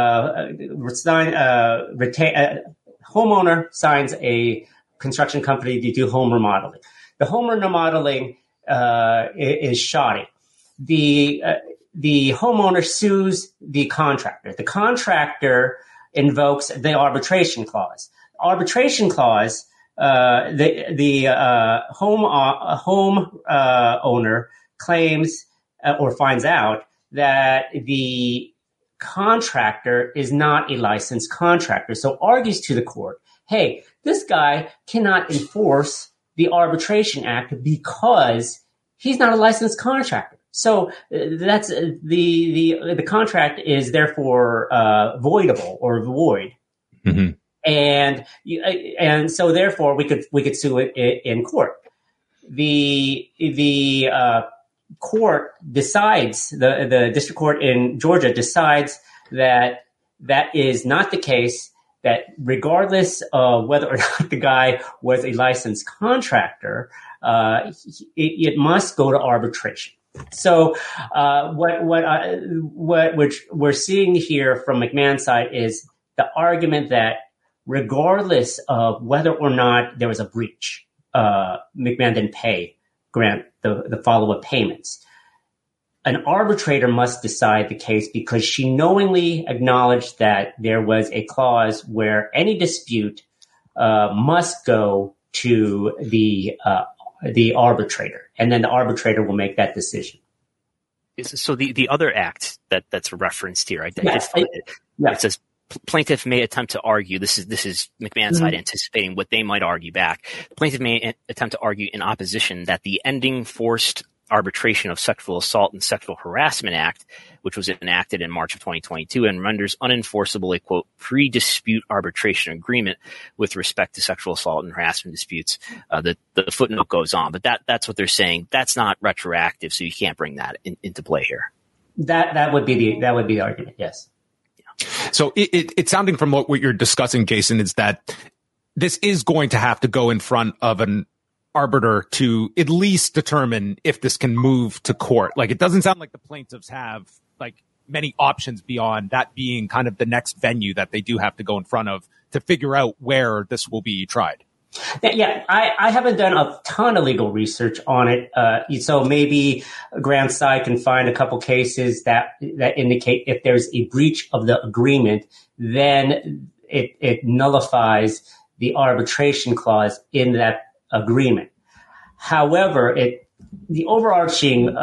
homeowner signs a construction company to do home remodeling. The home remodeling is shoddy. The homeowner sues the contractor. The contractor invokes the arbitration clause. Arbitration clause, the home owner claims or finds out that the contractor is not a licensed contractor, so argues to the court, hey, this guy cannot enforce the Arbitration Act because he's not a licensed contractor. So that's the contract is therefore voidable or void, and so therefore we could sue it in court. the court decides, the district court in Georgia decides that is not the case, that regardless of whether or not the guy was a licensed contractor, it must go to arbitration. So what we're seeing here from McMahon's side is the argument that regardless of whether or not there was a breach, McMahon didn't pay Grant the follow-up payments. An arbitrator must decide the case because she knowingly acknowledged that there was a clause where any dispute must go to the arbitrator, and then the arbitrator will make that decision. So the other act that's referenced here, it says plaintiff may attempt to argue. This is McMahon's side anticipating what they might argue back. The plaintiff may attempt to argue in opposition that the ending forced arbitration of Sexual Assault and Sexual Harassment Act, which was enacted in March of 2022 and renders unenforceable a, quote, pre-dispute arbitration agreement with respect to sexual assault and harassment disputes. The footnote goes on, but that's what they're saying. That's not retroactive, so you can't bring that into play here. That would be the argument, yes. Yeah. So it's sounding from what you're discussing, Jason, is that this is going to have to go in front of an arbiter to at least determine if this can move to court. Like, it doesn't sound like the plaintiffs have like many options beyond that being kind of the next venue that they do have to go in front of to figure out where this will be tried. Yeah, I haven't done a ton of legal research on it. So maybe Grant's side can find a couple cases that indicate if there's a breach of the agreement, then it nullifies the arbitration clause in that agreement. However, the overarching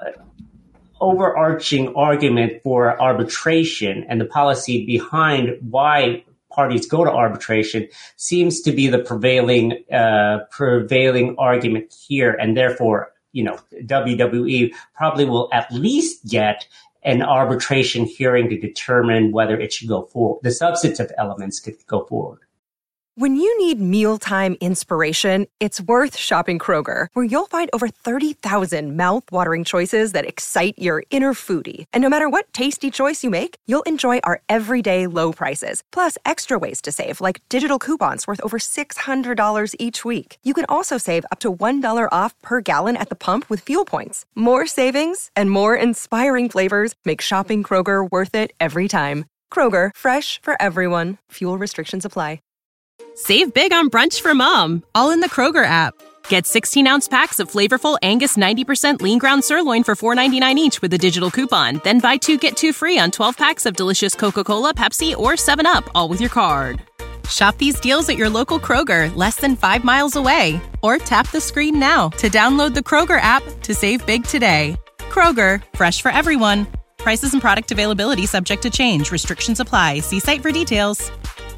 argument for arbitration and the policy behind why parties go to arbitration seems to be the prevailing argument here, and therefore, WWE probably will at least get an arbitration hearing to determine whether it should go forward. The substantive elements could go forward. When you need mealtime inspiration, it's worth shopping Kroger, where you'll find over 30,000 mouth-watering choices that excite your inner foodie. And no matter what tasty choice you make, you'll enjoy our everyday low prices, plus extra ways to save, like digital coupons worth over $600 each week. You can also save up to $1 off per gallon at the pump with fuel points. More savings and more inspiring flavors make shopping Kroger worth it every time. Kroger, fresh for everyone. Fuel restrictions apply. Save big on brunch for mom, all in the Kroger app. Get 16-ounce packs of flavorful Angus 90% lean ground sirloin for $4.99 each with a digital coupon. Then buy 2, get 2 free on 12 packs of delicious Coca-Cola, Pepsi, or 7-Up, all with your card. Shop these deals at your local Kroger, less than 5 miles away. Or tap the screen now to download the Kroger app to save big today. Kroger, fresh for everyone. Prices and product availability subject to change. Restrictions apply. See site for details.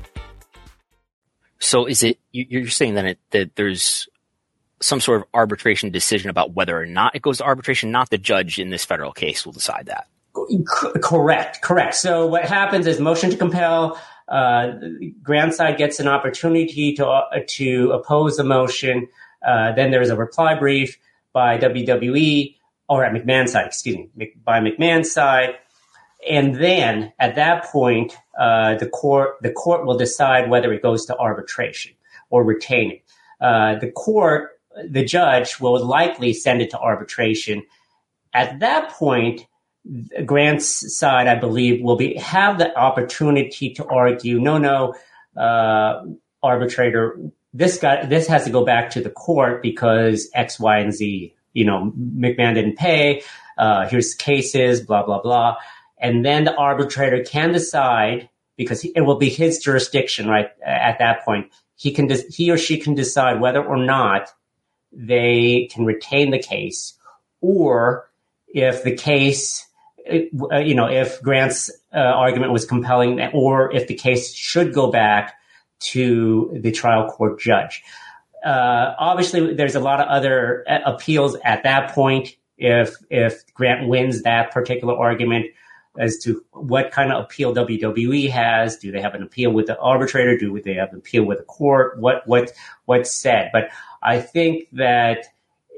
So is it, you're saying that there's some sort of arbitration decision about whether or not it goes to arbitration, not the judge in this federal case will decide that? Correct. So what happens is motion to compel, Grant's side gets an opportunity to oppose the motion. Then there's a reply brief by WWE, or at McMahon's side, by McMahon's side. And then at that point, the court will decide whether it goes to arbitration or retain it. The judge will likely send it to arbitration. At that point, Grant's side, I believe, will have the opportunity to argue, no, arbitrator, this has to go back to the court because X, Y, and Z. McMahon didn't pay. Here's cases, blah, blah, blah. And then the arbitrator can decide, because it will be his jurisdiction, right? At that point, he or she can decide whether or not they can retain the case, or if the case, if Grant's argument was compelling, or if the case should go back to the trial court judge. Obviously, there's a lot of other appeals at that point. If Grant wins that particular argument, as to what kind of appeal WWE has. Do they have an appeal with the arbitrator? Do they have an appeal with the court? What's said? But I think that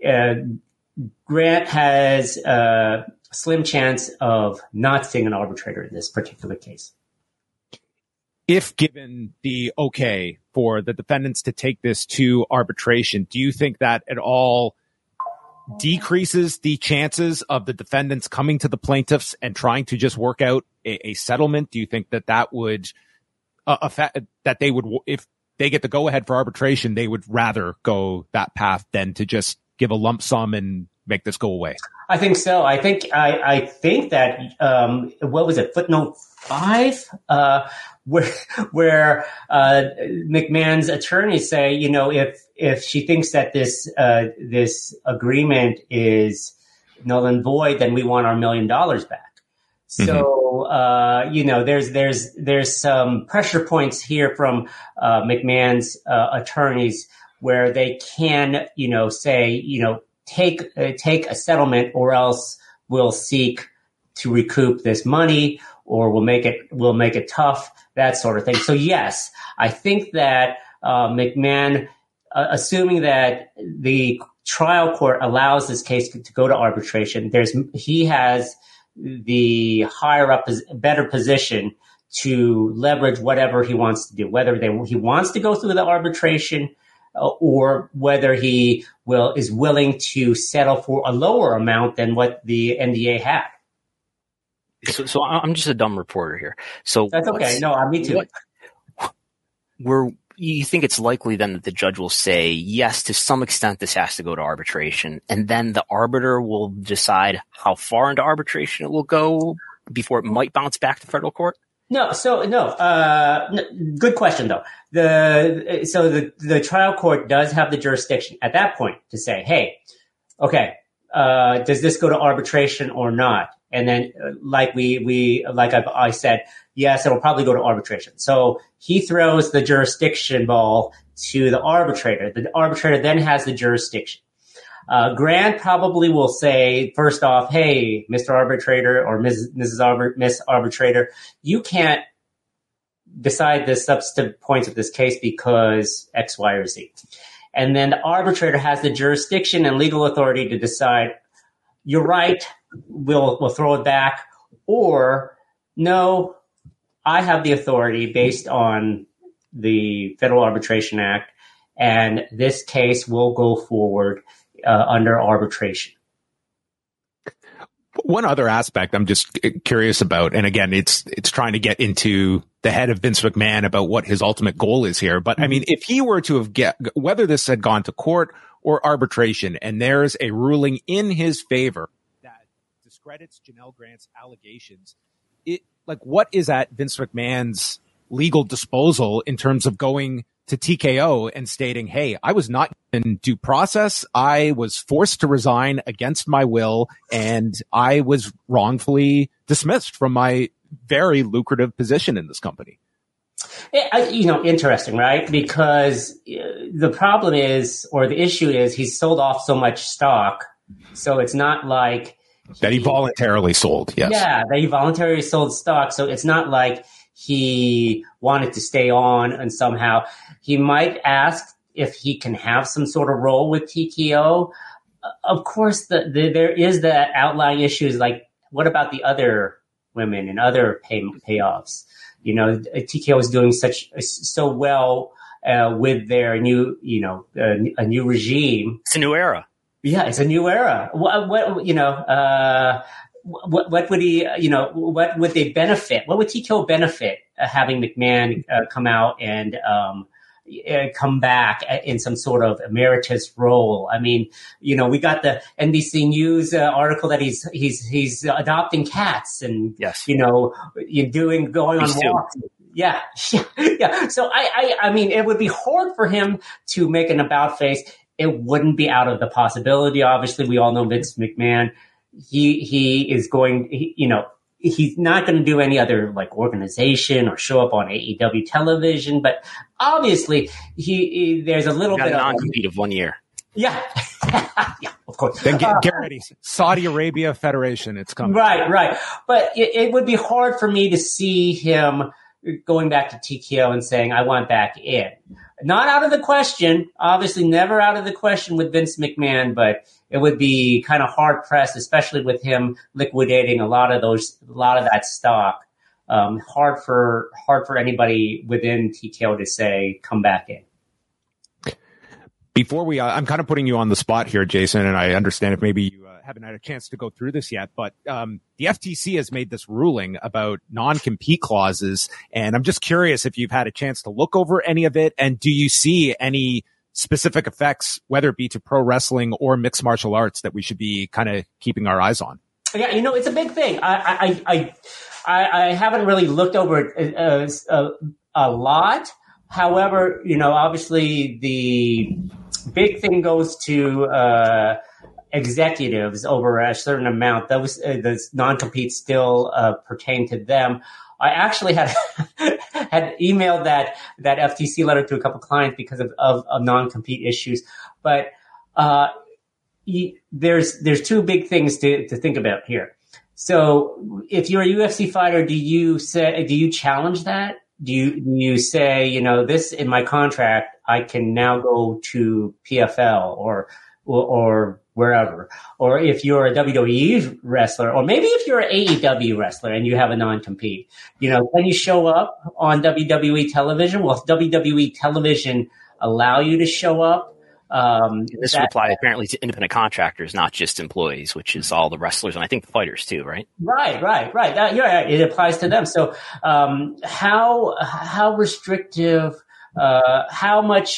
Grant has a slim chance of not seeing an arbitrator in this particular case. If given the okay for the defendants to take this to arbitration, do you think that at all decreases the chances of the defendants coming to the plaintiffs and trying to just work out a settlement? Do you think that would affect that they would, if they get the go ahead for arbitration, they would rather go that path than to just give a lump sum and make this go away? I think so. I think that what was it, footnote 5, where McMahon's attorneys say, if she thinks that this agreement is null and void, then we want our $1 million back. So there's some pressure points here from McMahon's attorneys where they can say take a settlement, or else we'll seek to recoup this money, or we'll make it tough, that sort of thing. So yes, I think that McMahon, assuming that the trial court allows this case to go to arbitration, he has the higher up, better position to leverage whatever he wants to do, whether he wants to go through the arbitration or whether he is willing to settle for a lower amount than what the NDA had. So I'm just a dumb reporter here. So that's okay. No, me too. You think it's likely then that the judge will say, yes, to some extent this has to go to arbitration, and then the arbiter will decide how far into arbitration it will go before it might bounce back to federal court? No. Good question though. The trial court does have the jurisdiction at that point to say, hey, okay, does this go to arbitration or not? And then, I said, yes, it'll probably go to arbitration. So he throws the jurisdiction ball to the arbitrator. The arbitrator then has the jurisdiction. Grant probably will say, first off, hey, Mr. Arbitrator or Miss Arbitrator, you can't decide the substantive points of this case because X, Y, or Z. And then the arbitrator has the jurisdiction and legal authority to decide, you're right, we'll throw it back, or no, I have the authority based on the Federal Arbitration Act, and this case will go forward under arbitration. One other aspect I'm just curious about, and again, it's trying to get into the head of Vince McMahon about what his ultimate goal is here. But I mean, if he were to have whether this had gone to court or arbitration, and there's a ruling in his favor that discredits Janelle Grant's allegations, what is at Vince McMahon's legal disposal in terms of going to TKO and stating, hey, I was not in due process. I was forced to resign against my will, and I was wrongfully dismissed from my very lucrative position in this company. Interesting, right? Because the problem is, or the issue is, he's sold off so much stock. So it's not like that he voluntarily sold. Yes. Yeah, that he voluntarily sold stock. So it's not like he wanted to stay on, and somehow he might ask if he can have some sort of role with TKO. Of course, there is that outlying issues, like what about the other women and other payoffs? TKO is doing so well with their new, a new regime. It's a new era. Yeah, it's a new era. What would he, what would they benefit? What would TKO benefit having McMahon come out and come back in some sort of emeritus role? I mean, we got the NBC News article that he's adopting cats and, yes, going on walks. Yeah. So I mean, it would be hard for him to make an about face. It wouldn't be out of the possibility. Obviously, we all know Vince McMahon. He is going, he's not going to do any other organization or show up on AEW television, but obviously there's a little bit of non-compete of 1 year. Yeah. Yeah, of course. Then get ready. Saudi Arabia Federation. It's coming. Right. But it would be hard for me to see him going back to TKO and saying, I want back in. Not out of the question, obviously never out of the question with Vince McMahon, but it would be kind of hard pressed, especially with him liquidating a lot of that stock. Hard for anybody within TKO to say, come back in. Before I'm kind of putting you on the spot here, Jason, and I understand if maybe you haven't had a chance to go through this yet, but the FTC has made this ruling about non-compete clauses, and I'm just curious if you've had a chance to look over any of it, and do you see any specific effects, whether it be to pro wrestling or mixed martial arts, that we should be kind of keeping our eyes on? Yeah, it's a big thing. I haven't really looked over it a lot. However, obviously the big thing goes to executives over a certain amount. Those non-competes still pertain to them. I actually had emailed that FTC letter to a couple clients because of non-compete issues. But there's two big things to think about here. So if you're a UFC fighter, do you challenge that? Do you say, this in my contract, I can now go to PFL or wherever? Or if you're a WWE wrestler, or maybe if you're an AEW wrestler and you have a non-compete, can you show up on WWE television? Will WWE television allow you to show up? This would apply apparently to independent contractors, not just employees, which is all the wrestlers and I think the fighters too, right? Right. It applies to them. So, how restrictive, how much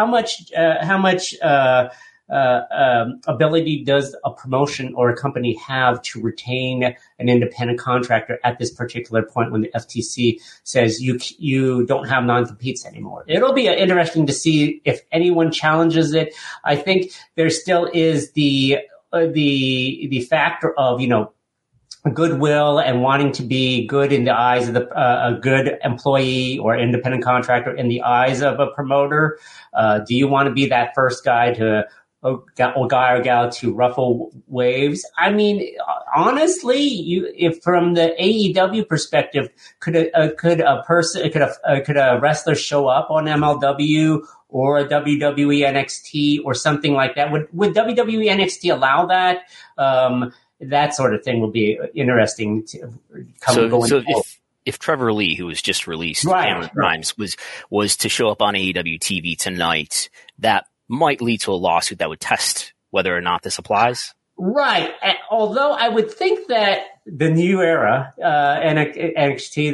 ability does a promotion or a company have to retain an independent contractor at this particular point when the FTC says you don't have non-competes anymore? It'll be interesting to see if anyone challenges it. I think there still is the factor of, goodwill and wanting to be good in the eyes of a good employee or independent contractor in the eyes of a promoter. Do you want to be that first guy or guy or gal to ruffle waves? I mean, honestly, if from the AEW perspective, could a wrestler show up on MLW or a WWE NXT or something like that? Would WWE NXT allow that? That sort of thing would be interesting to go into. If Trevor Lee, who was just released, Cameron Grimes, was to show up on AEW TV tonight, that might lead to a lawsuit that would test whether or not this applies. Right. Although I would think that the new era, NXT,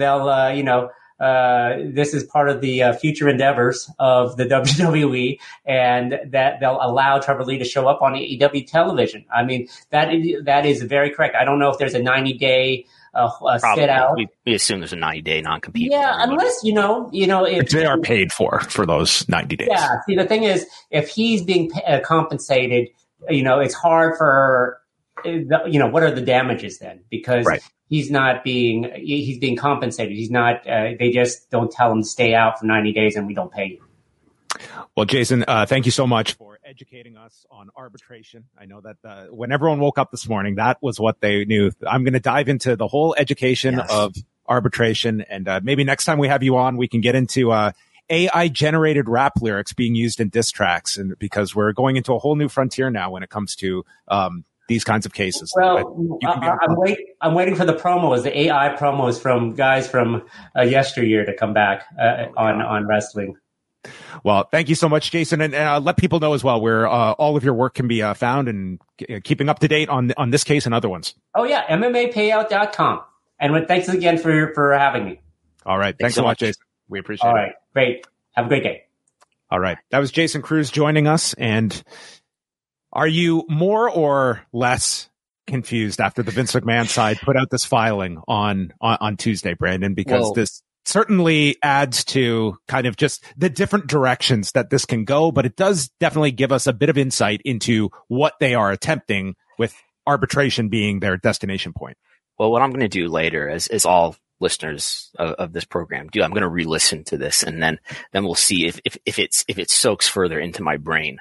this is part of the future endeavors of the WWE, and that they'll allow Trevor Lee to show up on AEW television. I mean, that is very correct. I don't know if there's a 90-day sit out. We assume there's a 90-day non-compete. Yeah, unless if they are paid for those 90 days. Yeah. See, the thing is, if he's being compensated, it's hard for what are the damages then? Because he's being compensated. He's not. They just don't tell him to stay out for 90 days and we don't pay you. Well, Jason, thank you so much for educating us on arbitration. I know that when everyone woke up this morning, that was what they knew. I'm going to dive into the whole education of arbitration, and maybe next time we have you on, we can get into AI-generated rap lyrics being used in diss tracks, and because we're going into a whole new frontier now when it comes to these kinds of cases. Well, I'm waiting for the promos, the AI promos from guys from yesteryear to come back on wrestling. Well, thank you so much, Jason, and let people know as well where all of your work can be found and keeping up to date on this case and other ones. Oh yeah, MMApayout.com. And thanks again for having me. All right, thanks so much, Jason. We appreciate it. All right, great. Have a great day. All right, that was Jason Cruz joining us. And are you more or less confused after the Vince McMahon side put out this filing on Tuesday, Brandon? Because this certainly adds to kind of just the different directions that this can go, but it does definitely give us a bit of insight into what they are attempting, with arbitration being their destination point. Well, what I'm going to do later, as all listeners of this program do, I'm going to re-listen to this, and then we'll see if it soaks further into my brain,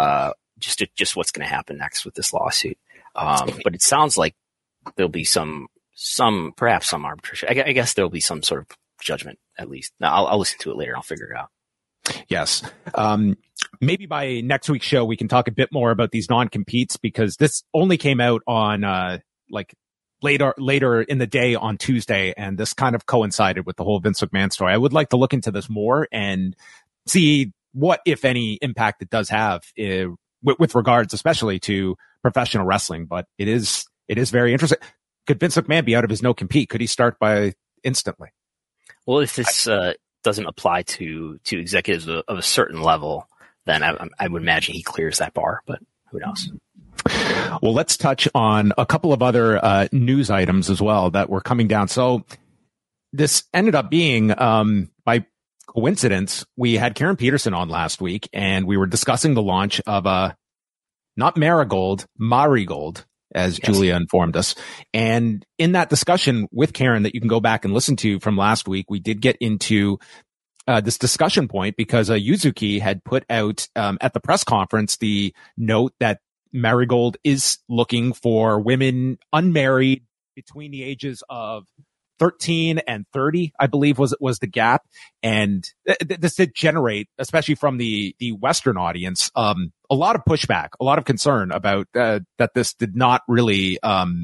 just what's going to happen next with this lawsuit. But it sounds like there'll be perhaps some arbitration. I guess there'll be some sort of judgment, at least. Now, I'll listen to it later. I'll figure it out. Yes. Maybe by next week's show, we can talk a bit more about these non-competes, because this only came out on, later in the day on Tuesday. And this kind of coincided with the whole Vince McMahon story. I would like to look into this more and see what, if any, impact it does have with regards, especially to professional wrestling. But it is very interesting. Could Vince McMahon be out of his no compete? Could he start by instantly? Well, if this doesn't apply to executives of a certain level, then I would imagine he clears that bar, but who knows? Well, let's touch on a couple of other news items as well that were coming down. So this ended up being, by coincidence, we had Karen Peterson on last week, and we were discussing the launch of not Marigold, as yes, Julia informed us. And in that discussion with Karen that you can go back and listen to from last week, we did get into this discussion point because Yuzuki had put out at the press conference the note that Marigold is looking for women unmarried between the ages of 13 and 30, I believe was the gap. And this did generate, especially from the Western audience, a lot of pushback, a lot of concern about that this did not really, I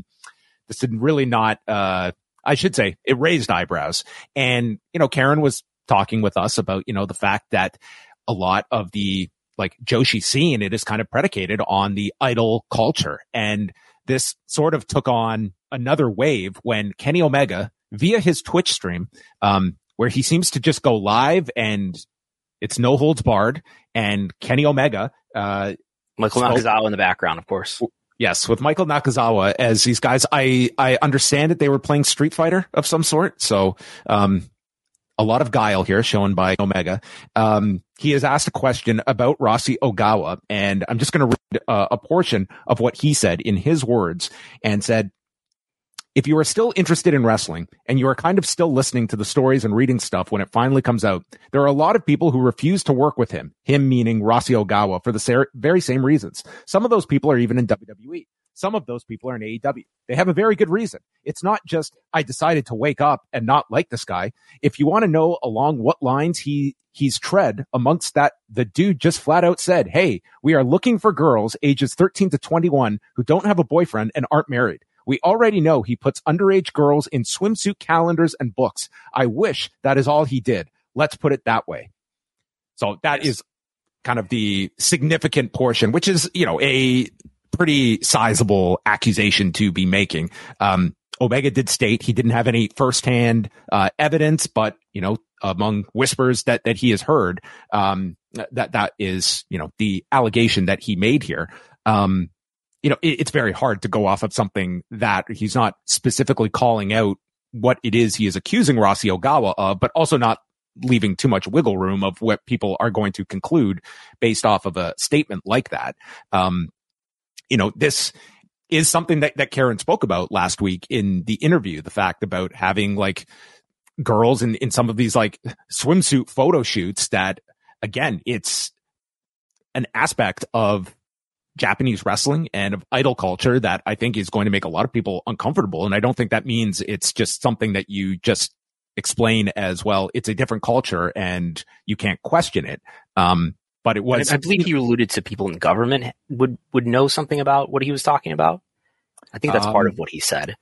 should say, it raised eyebrows. And, Karen was talking with us about, the fact that a lot of the Joshi scene, it is kind of predicated on the idol culture. And this sort of took on another wave when Kenny Omega, via his Twitch stream, where he seems to just go live and it's no holds barred, and Kenny Omega, Michael Nakazawa in the background, of course. Yes, with Michael Nakazawa as these guys. I understand that they were playing Street Fighter of some sort. So, a lot of guile here shown by Omega. He has asked a question about Rossi Ogawa, and I'm just going to read a portion of what he said in his words, and said, if you are still interested in wrestling and you are kind of still listening to the stories and reading stuff when it finally comes out, there are a lot of people who refuse to work with him meaning Rossi Ogawa, for the very same reasons. Some of those people are even in WWE. Some of those people are in AEW. They have a very good reason. It's not just, I decided to wake up and not like this guy. If you want to know along what lines he's tread amongst that, the dude just flat out said, hey, we are looking for girls ages 13 to 21 who don't have a boyfriend and aren't married. We already know he puts underage girls in swimsuit calendars and books. I wish that is all he did. Let's put it that way. So that is kind of the significant portion, which is, a pretty sizable accusation to be making. Omega did state he didn't have any firsthand evidence, but, among whispers that he has heard, that is, the allegation that he made here. It's very hard to go off of something that he's not specifically calling out what it is he is accusing Rossi Ogawa of, but also not leaving too much wiggle room of what people are going to conclude based off of a statement like that. This is something that Karen spoke about last week in the interview, the fact about having girls in some of these swimsuit photo shoots that, again, it's an aspect of Japanese wrestling and of idol culture that I think is going to make a lot of people uncomfortable. And I don't think that means it's just something that you just explain as, well, it's a different culture and you can't question it. But it was, I believe he alluded to people in government would know something about what he was talking about. I think that's part of what he said.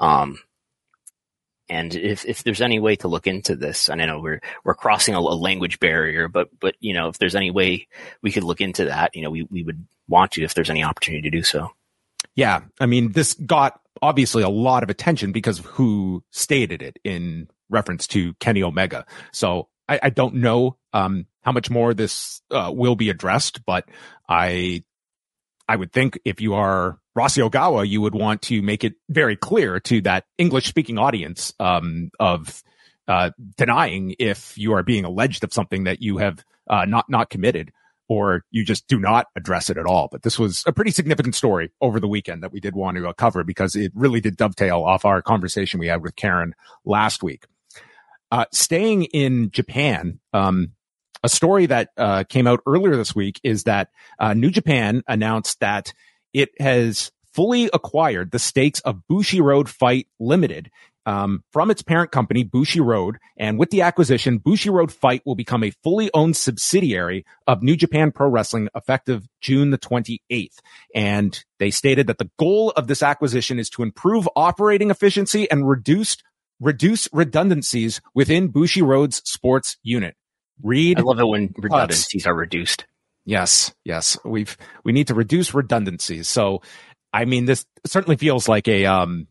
And if there's any way to look into this, and I know we're crossing a language barrier, but if there's any way we could look into that, we would want to if there's any opportunity to do so. Yeah. I mean, this got obviously a lot of attention because of who stated it in reference to Kenny Omega. So I don't know how much more this will be addressed, but I would think if you are Rossi Ogawa, you would want to make it very clear to that English-speaking audience of denying if you are being alleged of something that you have not committed, or you just do not address it at all. But this was a pretty significant story over the weekend that we did want to cover because it really did dovetail off our conversation we had with Karen last week. Staying in Japan, a story that came out earlier this week is that New Japan announced that it has fully acquired the stakes of Bushiroad Fight Limited, from its parent company, Bushiroad. And with the acquisition, Bushiroad Fight will become a fully owned subsidiary of New Japan Pro Wrestling effective June the 28th. And they stated that the goal of this acquisition is to improve operating efficiency and reduce redundancies within Bushiroad's sports unit. I love it when redundancies are reduced. Yes. We need to reduce redundancies. So, I mean, this certainly feels like a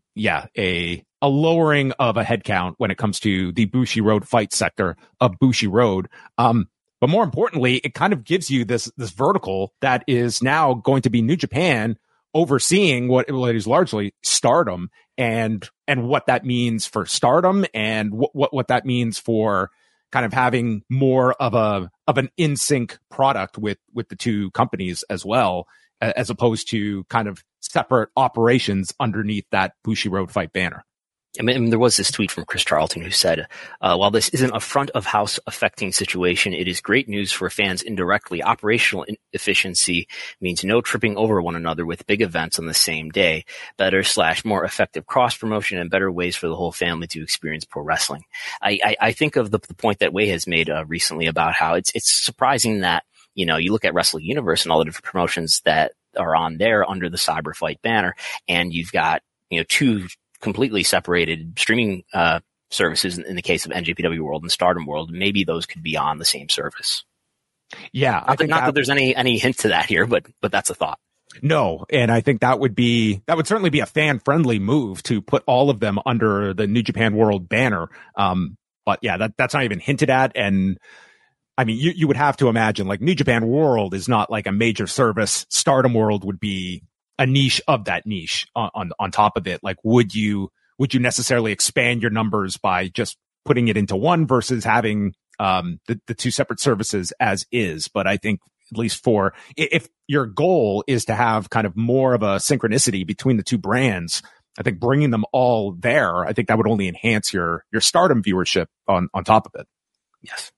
lowering of a headcount when it comes to the Bushiroad Fight sector of Bushiroad. But more importantly, it kind of gives you this vertical that is now going to be New Japan overseeing what is largely Stardom and what that means for Stardom and what that means for kind of having more of an in-sync product with the two companies as well, as opposed to kind of separate operations underneath that Bushiroad Fight banner. I mean, there was this tweet from Chris Charlton who said, while this isn't a front of house affecting situation, it is great news for fans indirectly. Operational efficiency means no tripping over one another with big events on the same day, better / more effective cross promotion and better ways for the whole family to experience pro wrestling. I think of the point that Wei has made recently about how it's surprising that, you know, you look at Wrestle Universe and all the different promotions that are on there under the Cyberfight banner, and you've got, you know, two completely separated streaming services in the case of NJPW World and Stardom World. Maybe those could be on the same service. Yeah. Not that there's any hint to that here, but that's a thought. No. And I think that would certainly be a fan friendly move to put all of them under the New Japan World banner. But yeah, that's not even hinted at. And I mean, you would have to imagine like New Japan World is not like a major service. Stardom World would be a niche of that niche on top of it. Like, would you necessarily expand your numbers by just putting it into one versus having the two separate services as is? But I think at least if your goal is to have kind of more of a synchronicity between the two brands, I think bringing them all there, I think that would only enhance your Stardom viewership on top of it. Yes.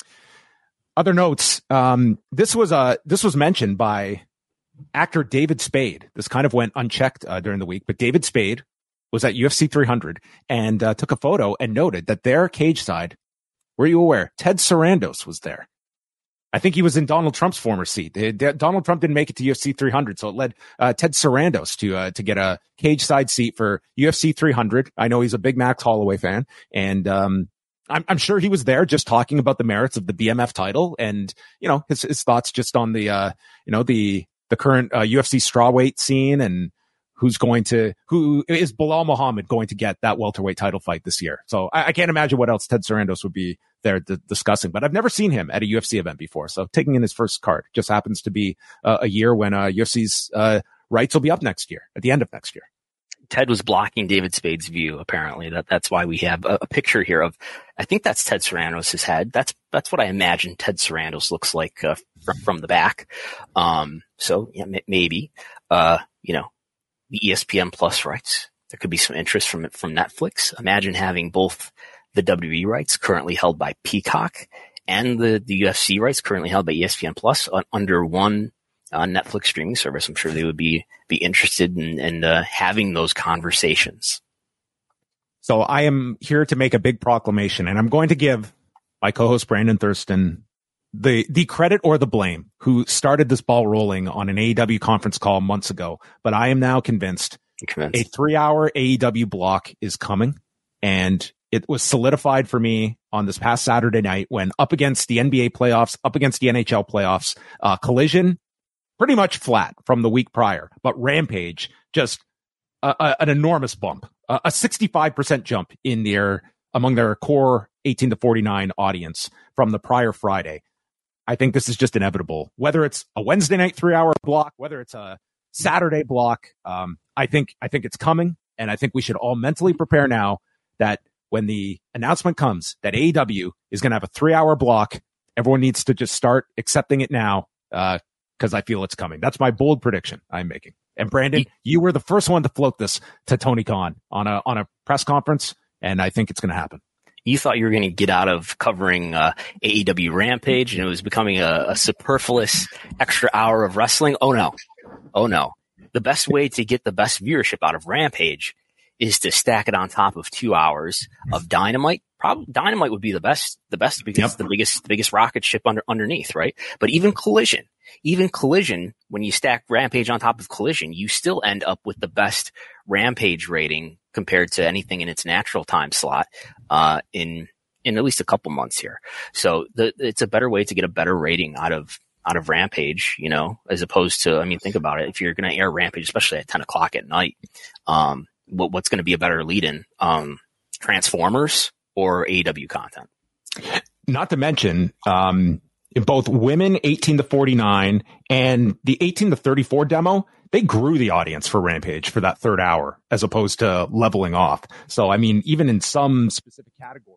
Other notes. This was mentioned by actor David Spade. This kind of went unchecked during the week, but David Spade was at UFC 300 and took a photo and noted that their cage side, were you aware, Ted Sarandos was there. I think he was in Donald Trump's former seat. Donald Trump didn't make it to UFC 300, so it led Ted Sarandos to get a cage side seat for UFC 300. I know he's a big Max Holloway fan, and I'm sure he was there just talking about the merits of the BMF title and, you know, his thoughts just on the current UFC strawweight scene and who is Bilal Muhammad going to get that welterweight title fight this year. So I can't imagine what else Ted Sarandos would be there discussing, but I've never seen him at a UFC event before. So taking in his first card just happens to be a year when UFC's rights will be up next year, at the end of next year. Ted was blocking David Spade's view, apparently. That's why we have a picture here of, I think that's Ted Sarandos' head. That's what I imagine Ted Sarandos looks like from the back. So yeah, maybe, you know, the ESPN Plus rights. There could be some interest from Netflix. Imagine having both the WWE rights currently held by Peacock and the UFC rights currently held by ESPN Plus under one Netflix streaming service. I'm sure they would be interested in having those conversations. So I am here to make a big proclamation, and I'm going to give my co-host Brandon Thurston the credit or the blame who started this ball rolling on an AEW conference call months ago. But I am now convinced a 3-hour AEW block is coming, and it was solidified for me on this past Saturday night when up against the NBA playoffs, up against the NHL playoffs, Collision pretty much flat from the week prior, but Rampage just an enormous bump, a 65% jump among their core 18 to 49 audience from the prior Friday. I think this is just inevitable, whether it's a Wednesday night 3-hour block, whether it's a Saturday block. I think it's coming, and I think we should all mentally prepare now that when the announcement comes that AEW is going to have a 3-hour block, everyone needs to just start accepting it now. Because I feel it's coming. That's my bold prediction I'm making. And Brandon, you were the first one to float this to Tony Khan on a press conference, and I think it's going to happen. You thought you were going to get out of covering AEW Rampage, and it was becoming a superfluous extra hour of wrestling. Oh no. The best way to get the best viewership out of Rampage is to stack it on top of 2 hours of Dynamite. Probably Dynamite would be the best because it's the biggest rocket ship underneath, right? But even Collision, when you stack Rampage on top of Collision, you still end up with the best Rampage rating compared to anything in its natural time slot, in at least a couple months here. So it's a better way to get a better rating out of Rampage, you know, as opposed to, I mean, think about it. If you're going to air Rampage, especially at 10 o'clock at night, what's going to be a better lead-in? Transformers or AEW content? Not to mention, in both women 18 to 49 and the 18 to 34 demo, they grew the audience for Rampage for that third hour as opposed to leveling off. So, I mean, even in some specific categories,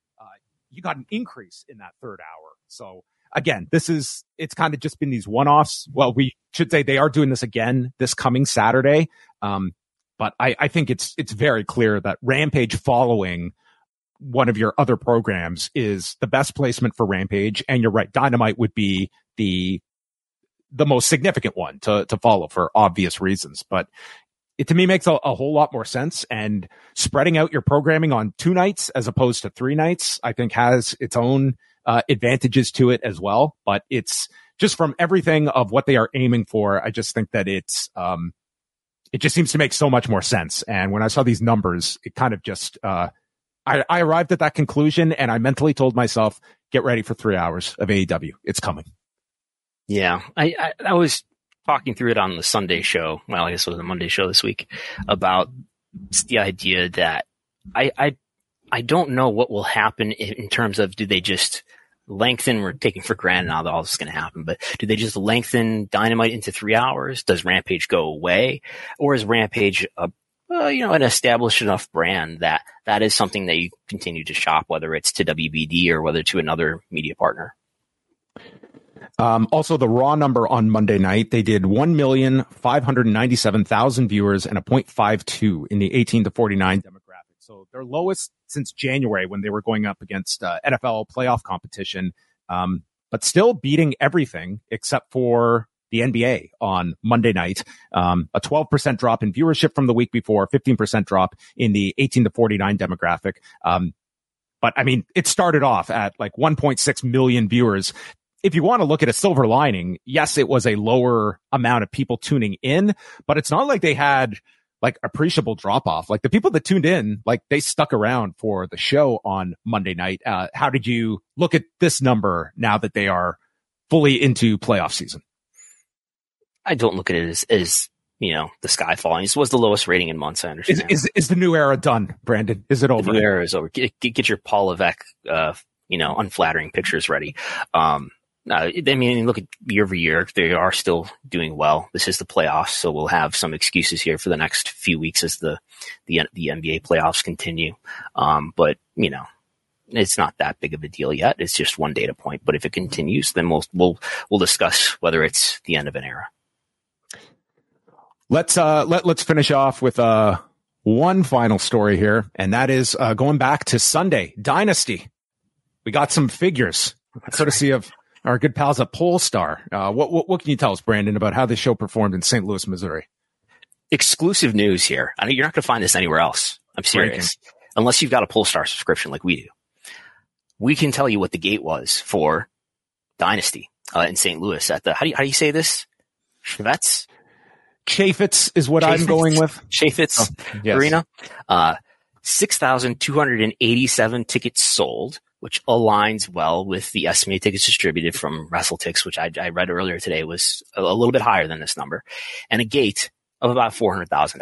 you got an increase in that third hour. So again, it's kind of just been these one-offs. Well, we should say they are doing this again this coming Saturday. But I think it's very clear that Rampage following one of your other programs is the best placement for Rampage. And you're right, Dynamite would be the most significant one to follow for obvious reasons. But it to me makes a whole lot more sense. And spreading out your programming on 2 nights as opposed to 3 nights, I think has its own advantages to it as well. But it's just from everything of what they are aiming for, I just think that it just seems to make so much more sense. And when I saw these numbers, it kind of just, I arrived at that conclusion and I mentally told myself, get ready for 3 hours of AEW. It's coming. Yeah. I was talking through it on the Sunday show. Well, I guess it was the Monday show this week about the idea that I don't know what will happen in terms of, do they just lengthen? We're taking for granted now that all this is going to happen, but do they just lengthen Dynamite into 3 hours? Does Rampage go away? Or is Rampage an established enough brand that is something that you continue to shop, whether it's to WBD or whether to another media partner? Also, the Raw number on Monday night, they did 1,597,000 viewers and a 0.52 in the 18 to 49 demographic. So their lowest since January when they were going up against NFL playoff competition, but still beating everything except for the NBA on Monday night. A 12% drop in viewership from the week before, 15% drop in the 18 to 49 demographic. But I mean, it started off at like 1.6 million viewers. If you want to look at a silver lining, yes, it was a lower amount of people tuning in, but it's not like they had like appreciable drop off. Like the people that tuned in, like they stuck around for the show on Monday night. How did you look at this number now that they are fully into playoff season? I don't look at it as the sky falling. This was the lowest rating in months, I understand. Is the new era done, Brandon? Is it over? The new era is over. Get your Paul Levesque, unflattering pictures ready. I mean, look at year over year, they are still doing well. This is the playoffs, so we'll have some excuses here for the next few weeks as the NBA playoffs continue. But it's not that big of a deal yet. It's just one data point. But if it continues, then we'll discuss whether it's the end of an era. Let's finish off with one final story here, and that is going back to Sunday Dynasty. We got some figures, courtesy of our good pals at Polestar. What can you tell us, Brandon, about how this show performed in St. Louis, Missouri? Exclusive news here. I mean, you're not going to find this anywhere else. I'm serious. Unless you've got a Polestar subscription like we do. We can tell you what the gate was for Dynasty in St. Louis at the, how do you say this? Chaffetz is what I'm going with. Chaffetz Arena. 6,287 tickets sold, which aligns well with the estimated tickets distributed from WrestleTix, which I read earlier today was a little bit higher than this number, and a gate of about $400,000,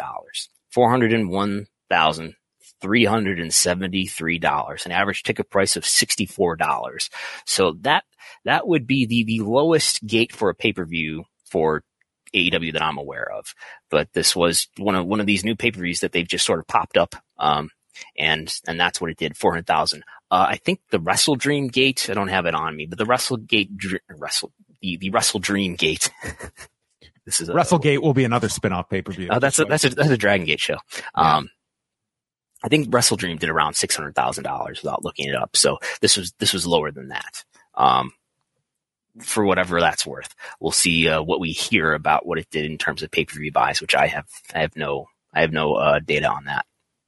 $401,373, an average ticket price of $64. So that would be the lowest gate for a pay-per-view for AEW that I'm aware of. But this was one of these new pay-per-views that they've just sort of popped up. And that's what it did, 400,000. I think the Wrestle Dream Gate, I don't have it on me, but the the Wrestle Dream Gate. This is WrestleGate will be another spin-off pay-per-view. That's a Dragon Gate show. Yeah. I think Wrestle Dream did around $600,000 without looking it up. So this was lower than that. For whatever that's worth, we'll see what we hear about what it did in terms of pay-per-view buys, which I have no data on that.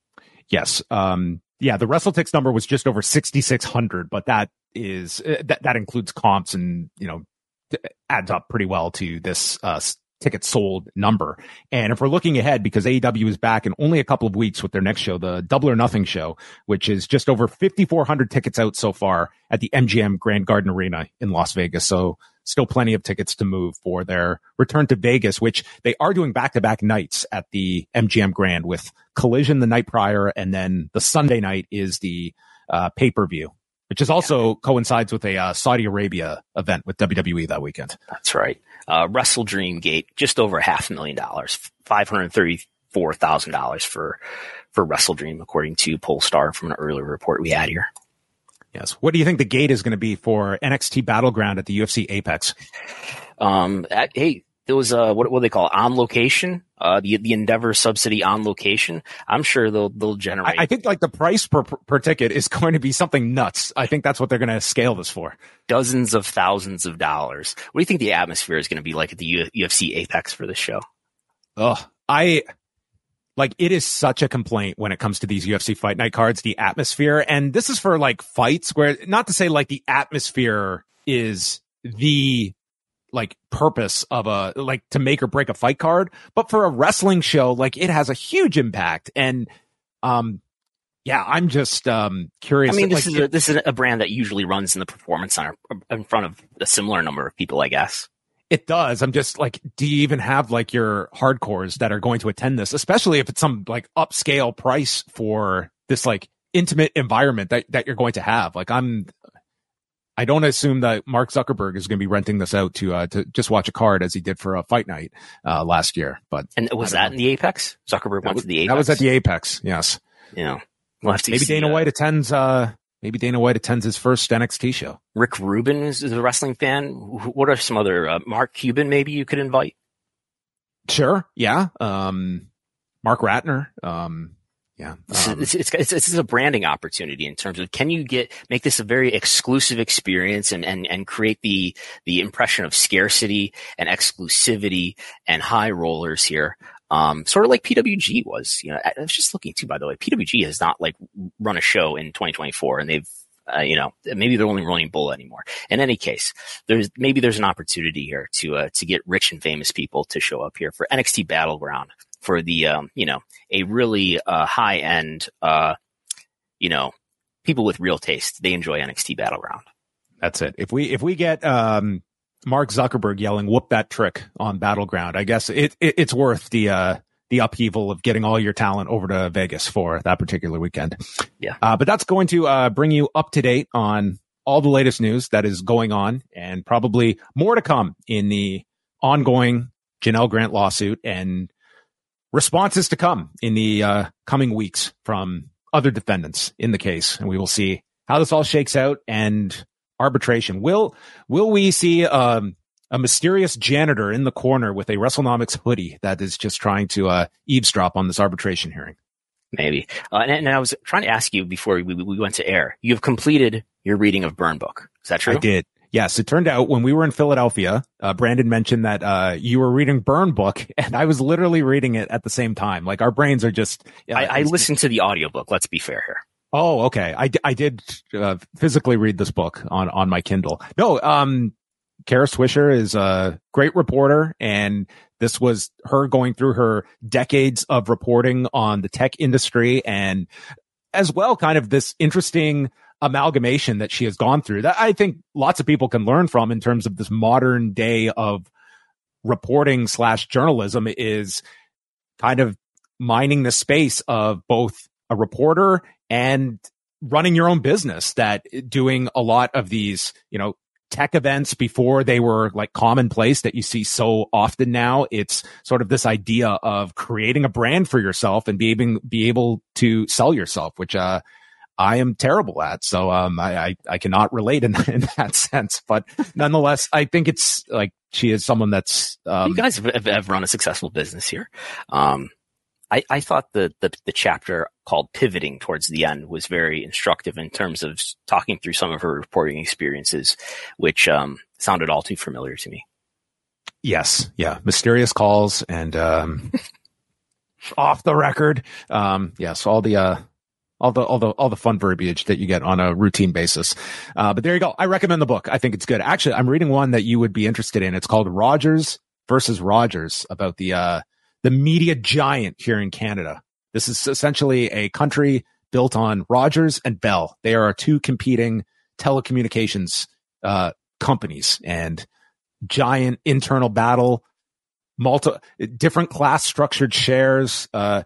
Yes. The WrestleTix number was just over 6,600, but that is, that includes comps and, adds up pretty well to this, ticket sold number. And if we're looking ahead, because AEW is back in only a couple of weeks with their next show, the Double or Nothing show, which is just over 5,400 tickets out so far at the MGM Grand Garden Arena in Las Vegas. So still plenty of tickets to move for their return to Vegas, which they are doing back-to-back nights at the MGM Grand with Collision the night prior. And then the Sunday night is the pay-per-view, which is also coincides with a Saudi Arabia event with WWE that weekend. That's right. Wrestle Dream Gate, just over $500,000, $534,000 for Wrestle Dream, according to Polestar from an earlier report we had here. Yes. What do you think the gate is going to be for NXT Battleground at the UFC Apex? Hey, there was what do they call it? On location, the Endeavor subsidy on location. I'm sure they'll generate. I think like the price per ticket is going to be something nuts. I think that's what they're going to scale this for. Dozens of thousands of dollars. What do you think the atmosphere is going to be like at the UFC Apex for this show? It is such a complaint when it comes to these UFC Fight Night cards, the atmosphere. And this is for like fights where, not to say like the atmosphere is the like purpose of to make or break a fight card, but for a wrestling show, like it has a huge impact. And, I'm just, curious. I mean, this is a brand that usually runs in the Performance Center in front of a similar number of people, I guess. It does. I'm just like, do you even have like your hardcores that are going to attend this, especially if it's some like upscale price for this like intimate environment that you're going to have? Like I don't assume that Mark Zuckerberg is going to be renting this out to just watch a card as he did for a Fight Night last year. And was that in the Apex? Zuckerberg went to the Apex. That was at the Apex. Yes. Yeah. We'll have to maybe Dana White attends. Maybe Dana White attends his first NXT show. Rick Rubin is a wrestling fan. What are some other Mark Cuban? Maybe you could invite. Sure. Yeah. Mark Ratner. Yeah. It's a branding opportunity in terms of, can you make this a very exclusive experience and create the impression of scarcity and exclusivity and high rollers here. Sort of like PWG was, I was just looking too, by the way, PWG has not like run a show in 2024 and they've, maybe they're only running Bull anymore. In any case, there's an opportunity here to get rich and famous people to show up here for NXT Battleground for the, a really, high end, people with real taste. They enjoy NXT Battleground. That's it. If we get, Mark Zuckerberg yelling, "Whoop that trick" on Battleground, I guess it's worth the upheaval of getting all your talent over to Vegas for that particular weekend. Yeah. But that's going to bring you up to date on all the latest news that is going on, and probably more to come in the ongoing Janelle Grant lawsuit and responses to come in the coming weeks from other defendants in the case. And we will see how this all shakes out and arbitration. Will we see a mysterious janitor in the corner with a WrestleNomics hoodie that is just trying to eavesdrop on this arbitration hearing? Maybe. And I was trying to ask you before we went to air, you have completed your reading of Burn Book. Is that true? I did. Yes. It turned out when we were in Philadelphia, Brandon mentioned that you were reading Burn Book, and I was literally reading it at the same time. Like, our brains are just... I listened to the audiobook. Let's be fair here. Oh, okay. I did physically read this book on my Kindle. No, Kara Swisher is a great reporter, and this was her going through her decades of reporting on the tech industry, and as well kind of this interesting amalgamation that she has gone through that I think lots of people can learn from in terms of this modern day of reporting / journalism, is kind of mining the space of both a reporter and running your own business, that doing a lot of these, tech events before they were like commonplace that you see so often now. It's sort of this idea of creating a brand for yourself and be able to sell yourself, which, I am terrible at. So, I cannot relate in that sense, but nonetheless, I think it's like, she is someone that's, you guys have run a successful business here. I thought the chapter called Pivoting towards the end was very instructive in terms of talking through some of her reporting experiences, which sounded all too familiar to me. Yes. Yeah. Mysterious calls and off the record. Yes. All the all the fun verbiage that you get on a routine basis. But there you go. I recommend the book. I think it's good. Actually, I'm reading one that you would be interested in. It's called Rogers versus Rogers, about the media giant here in Canada. This is essentially a country built on Rogers and Bell. They are two competing telecommunications companies, and giant internal battle, different class structured shares,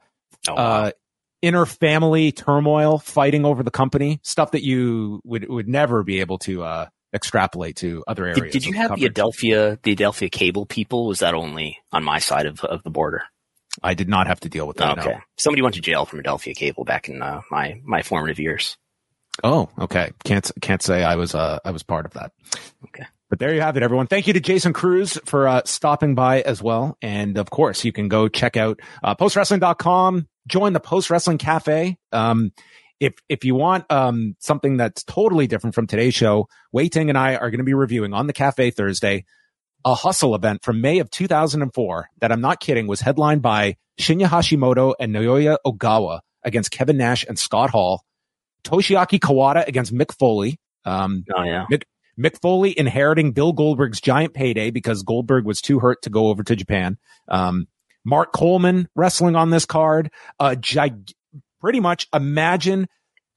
inner family turmoil, fighting over the company, stuff that you would never be able to extrapolate to other areas. Did you have the Adelphia cable people? Was that only on my side of the border? I did not have to deal with that. Okay. No. Somebody went to jail from Adelphia Cable back in my formative years. Oh, okay. Can't say I was part of that. Okay. But there you have it, everyone. Thank you to Jason Cruz for stopping by as well. And of course, you can go check out postwrestling.com, join the Post Wrestling Cafe. If you want something that's totally different from today's show, Wei Ting and I are going to be reviewing on the Cafe Thursday a Hustle event from May of 2004 that, I'm not kidding, was headlined by Shinya Hashimoto and Naoya Ogawa against Kevin Nash and Scott Hall, Toshiaki Kawada against Mick Foley. Mick Foley inheriting Bill Goldberg's giant payday because Goldberg was too hurt to go over to Japan. Mark Coleman wrestling on this card. Pretty much imagine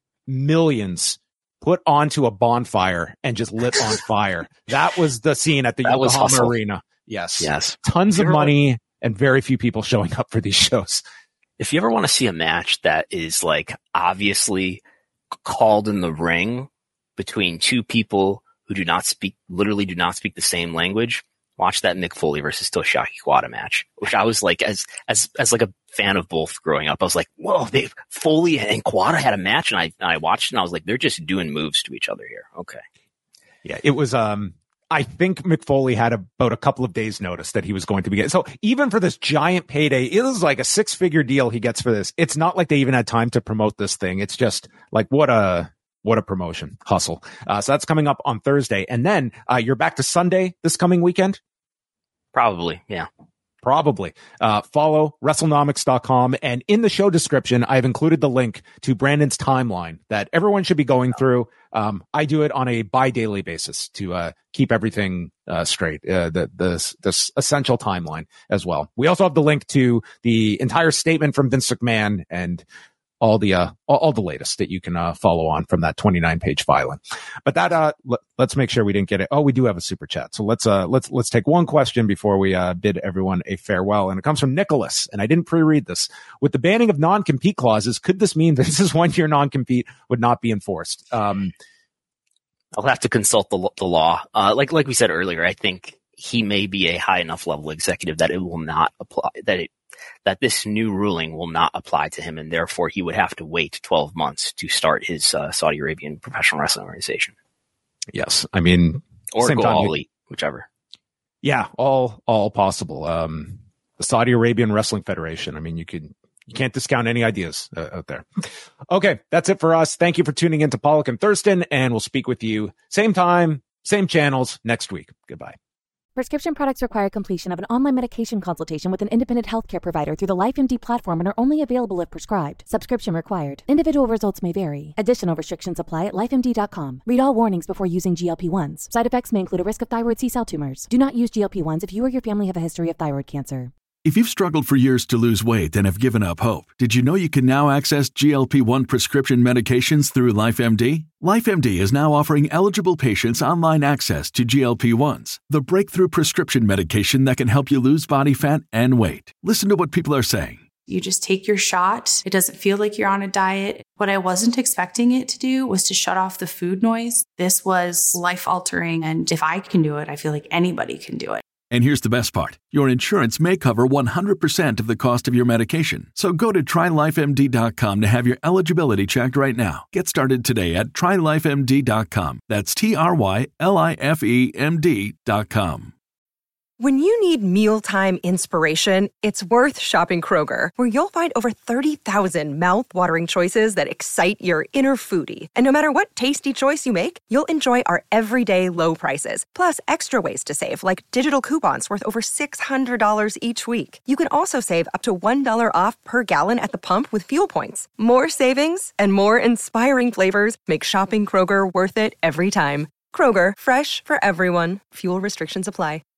millions put onto a bonfire and just lit on fire. That was the scene at the Yokohama Arena. Yes. Tons of money and very few people showing up for these shows. If you ever want to see a match that is like obviously called in the ring between two people who literally do not speak the same language, watch that Mick Foley versus Toshiaki Kawada match, which I was like, as like a fan of both growing up, I was like, whoa, Foley and Kawada had a match, and I watched and I was like, they're just doing moves to each other here. Okay. Yeah, it was, I think Mick Foley had about a couple of days notice that he was going to be getting. So even for this giant payday, it was like a 6-figure deal he gets for this. It's not like they even had time to promote this thing. It's just like, what a promotion. Hustle. So that's coming up on Thursday. And then, you're back to Sunday this coming weekend? Probably. Yeah. Probably. Follow WrestleNomics.com, and in the show description, I've included the link to Brandon's timeline that everyone should be going through. I do it on a bi-daily basis to keep everything straight. This essential timeline as well. We also have the link to the entire statement from Vince McMahon and all the latest that you can follow on from that 29-page filing. But that let's make sure we didn't get it. Oh, we do have a super chat. So let's take one question before we bid everyone a farewell. And it comes from Nicholas, and I didn't pre-read this. With the banning of non-compete clauses, could this mean Vince's one-year non-compete would not be enforced? I'll have to consult the law. Like we said earlier, I think he may be a high enough level executive that it will not apply, that this new ruling will not apply to him, and therefore he would have to wait 12 months to start his Saudi Arabian professional wrestling organization. Yes, I mean, or go all elite, whichever. Yeah, all possible. The Saudi Arabian Wrestling Federation. I mean, you can't discount any ideas out there. Okay, that's it for us. Thank you for tuning in to Pollock and Thurston, and we'll speak with you same time, same channels next week. Goodbye. Prescription products require completion of an online medication consultation with an independent healthcare provider through the LifeMD platform and are only available if prescribed. Subscription required. Individual results may vary. Additional restrictions apply at lifemd.com. Read all warnings before using GLP-1s. Side effects may include a risk of thyroid C-cell tumors. Do not use GLP-1s if you or your family have a history of thyroid cancer. If you've struggled for years to lose weight and have given up hope, did you know you can now access GLP-1 prescription medications through LifeMD? LifeMD is now offering eligible patients online access to GLP-1s, the breakthrough prescription medication that can help you lose body fat and weight. Listen to what people are saying. You just take your shot. It doesn't feel like you're on a diet. What I wasn't expecting it to do was to shut off the food noise. This was life-altering, and if I can do it, I feel like anybody can do it. And here's the best part. Your insurance may cover 100% of the cost of your medication. So go to TryLifeMD.com to have your eligibility checked right now. Get started today at TryLifeMD.com. That's TryLifeMD.com. When you need mealtime inspiration, it's worth shopping Kroger, where you'll find over 30,000 mouth-watering choices that excite your inner foodie. And no matter what tasty choice you make, you'll enjoy our everyday low prices, plus extra ways to save, like digital coupons worth over $600 each week. You can also save up to $1 off per gallon at the pump with fuel points. More savings and more inspiring flavors make shopping Kroger worth it every time. Kroger, fresh for everyone. Fuel restrictions apply.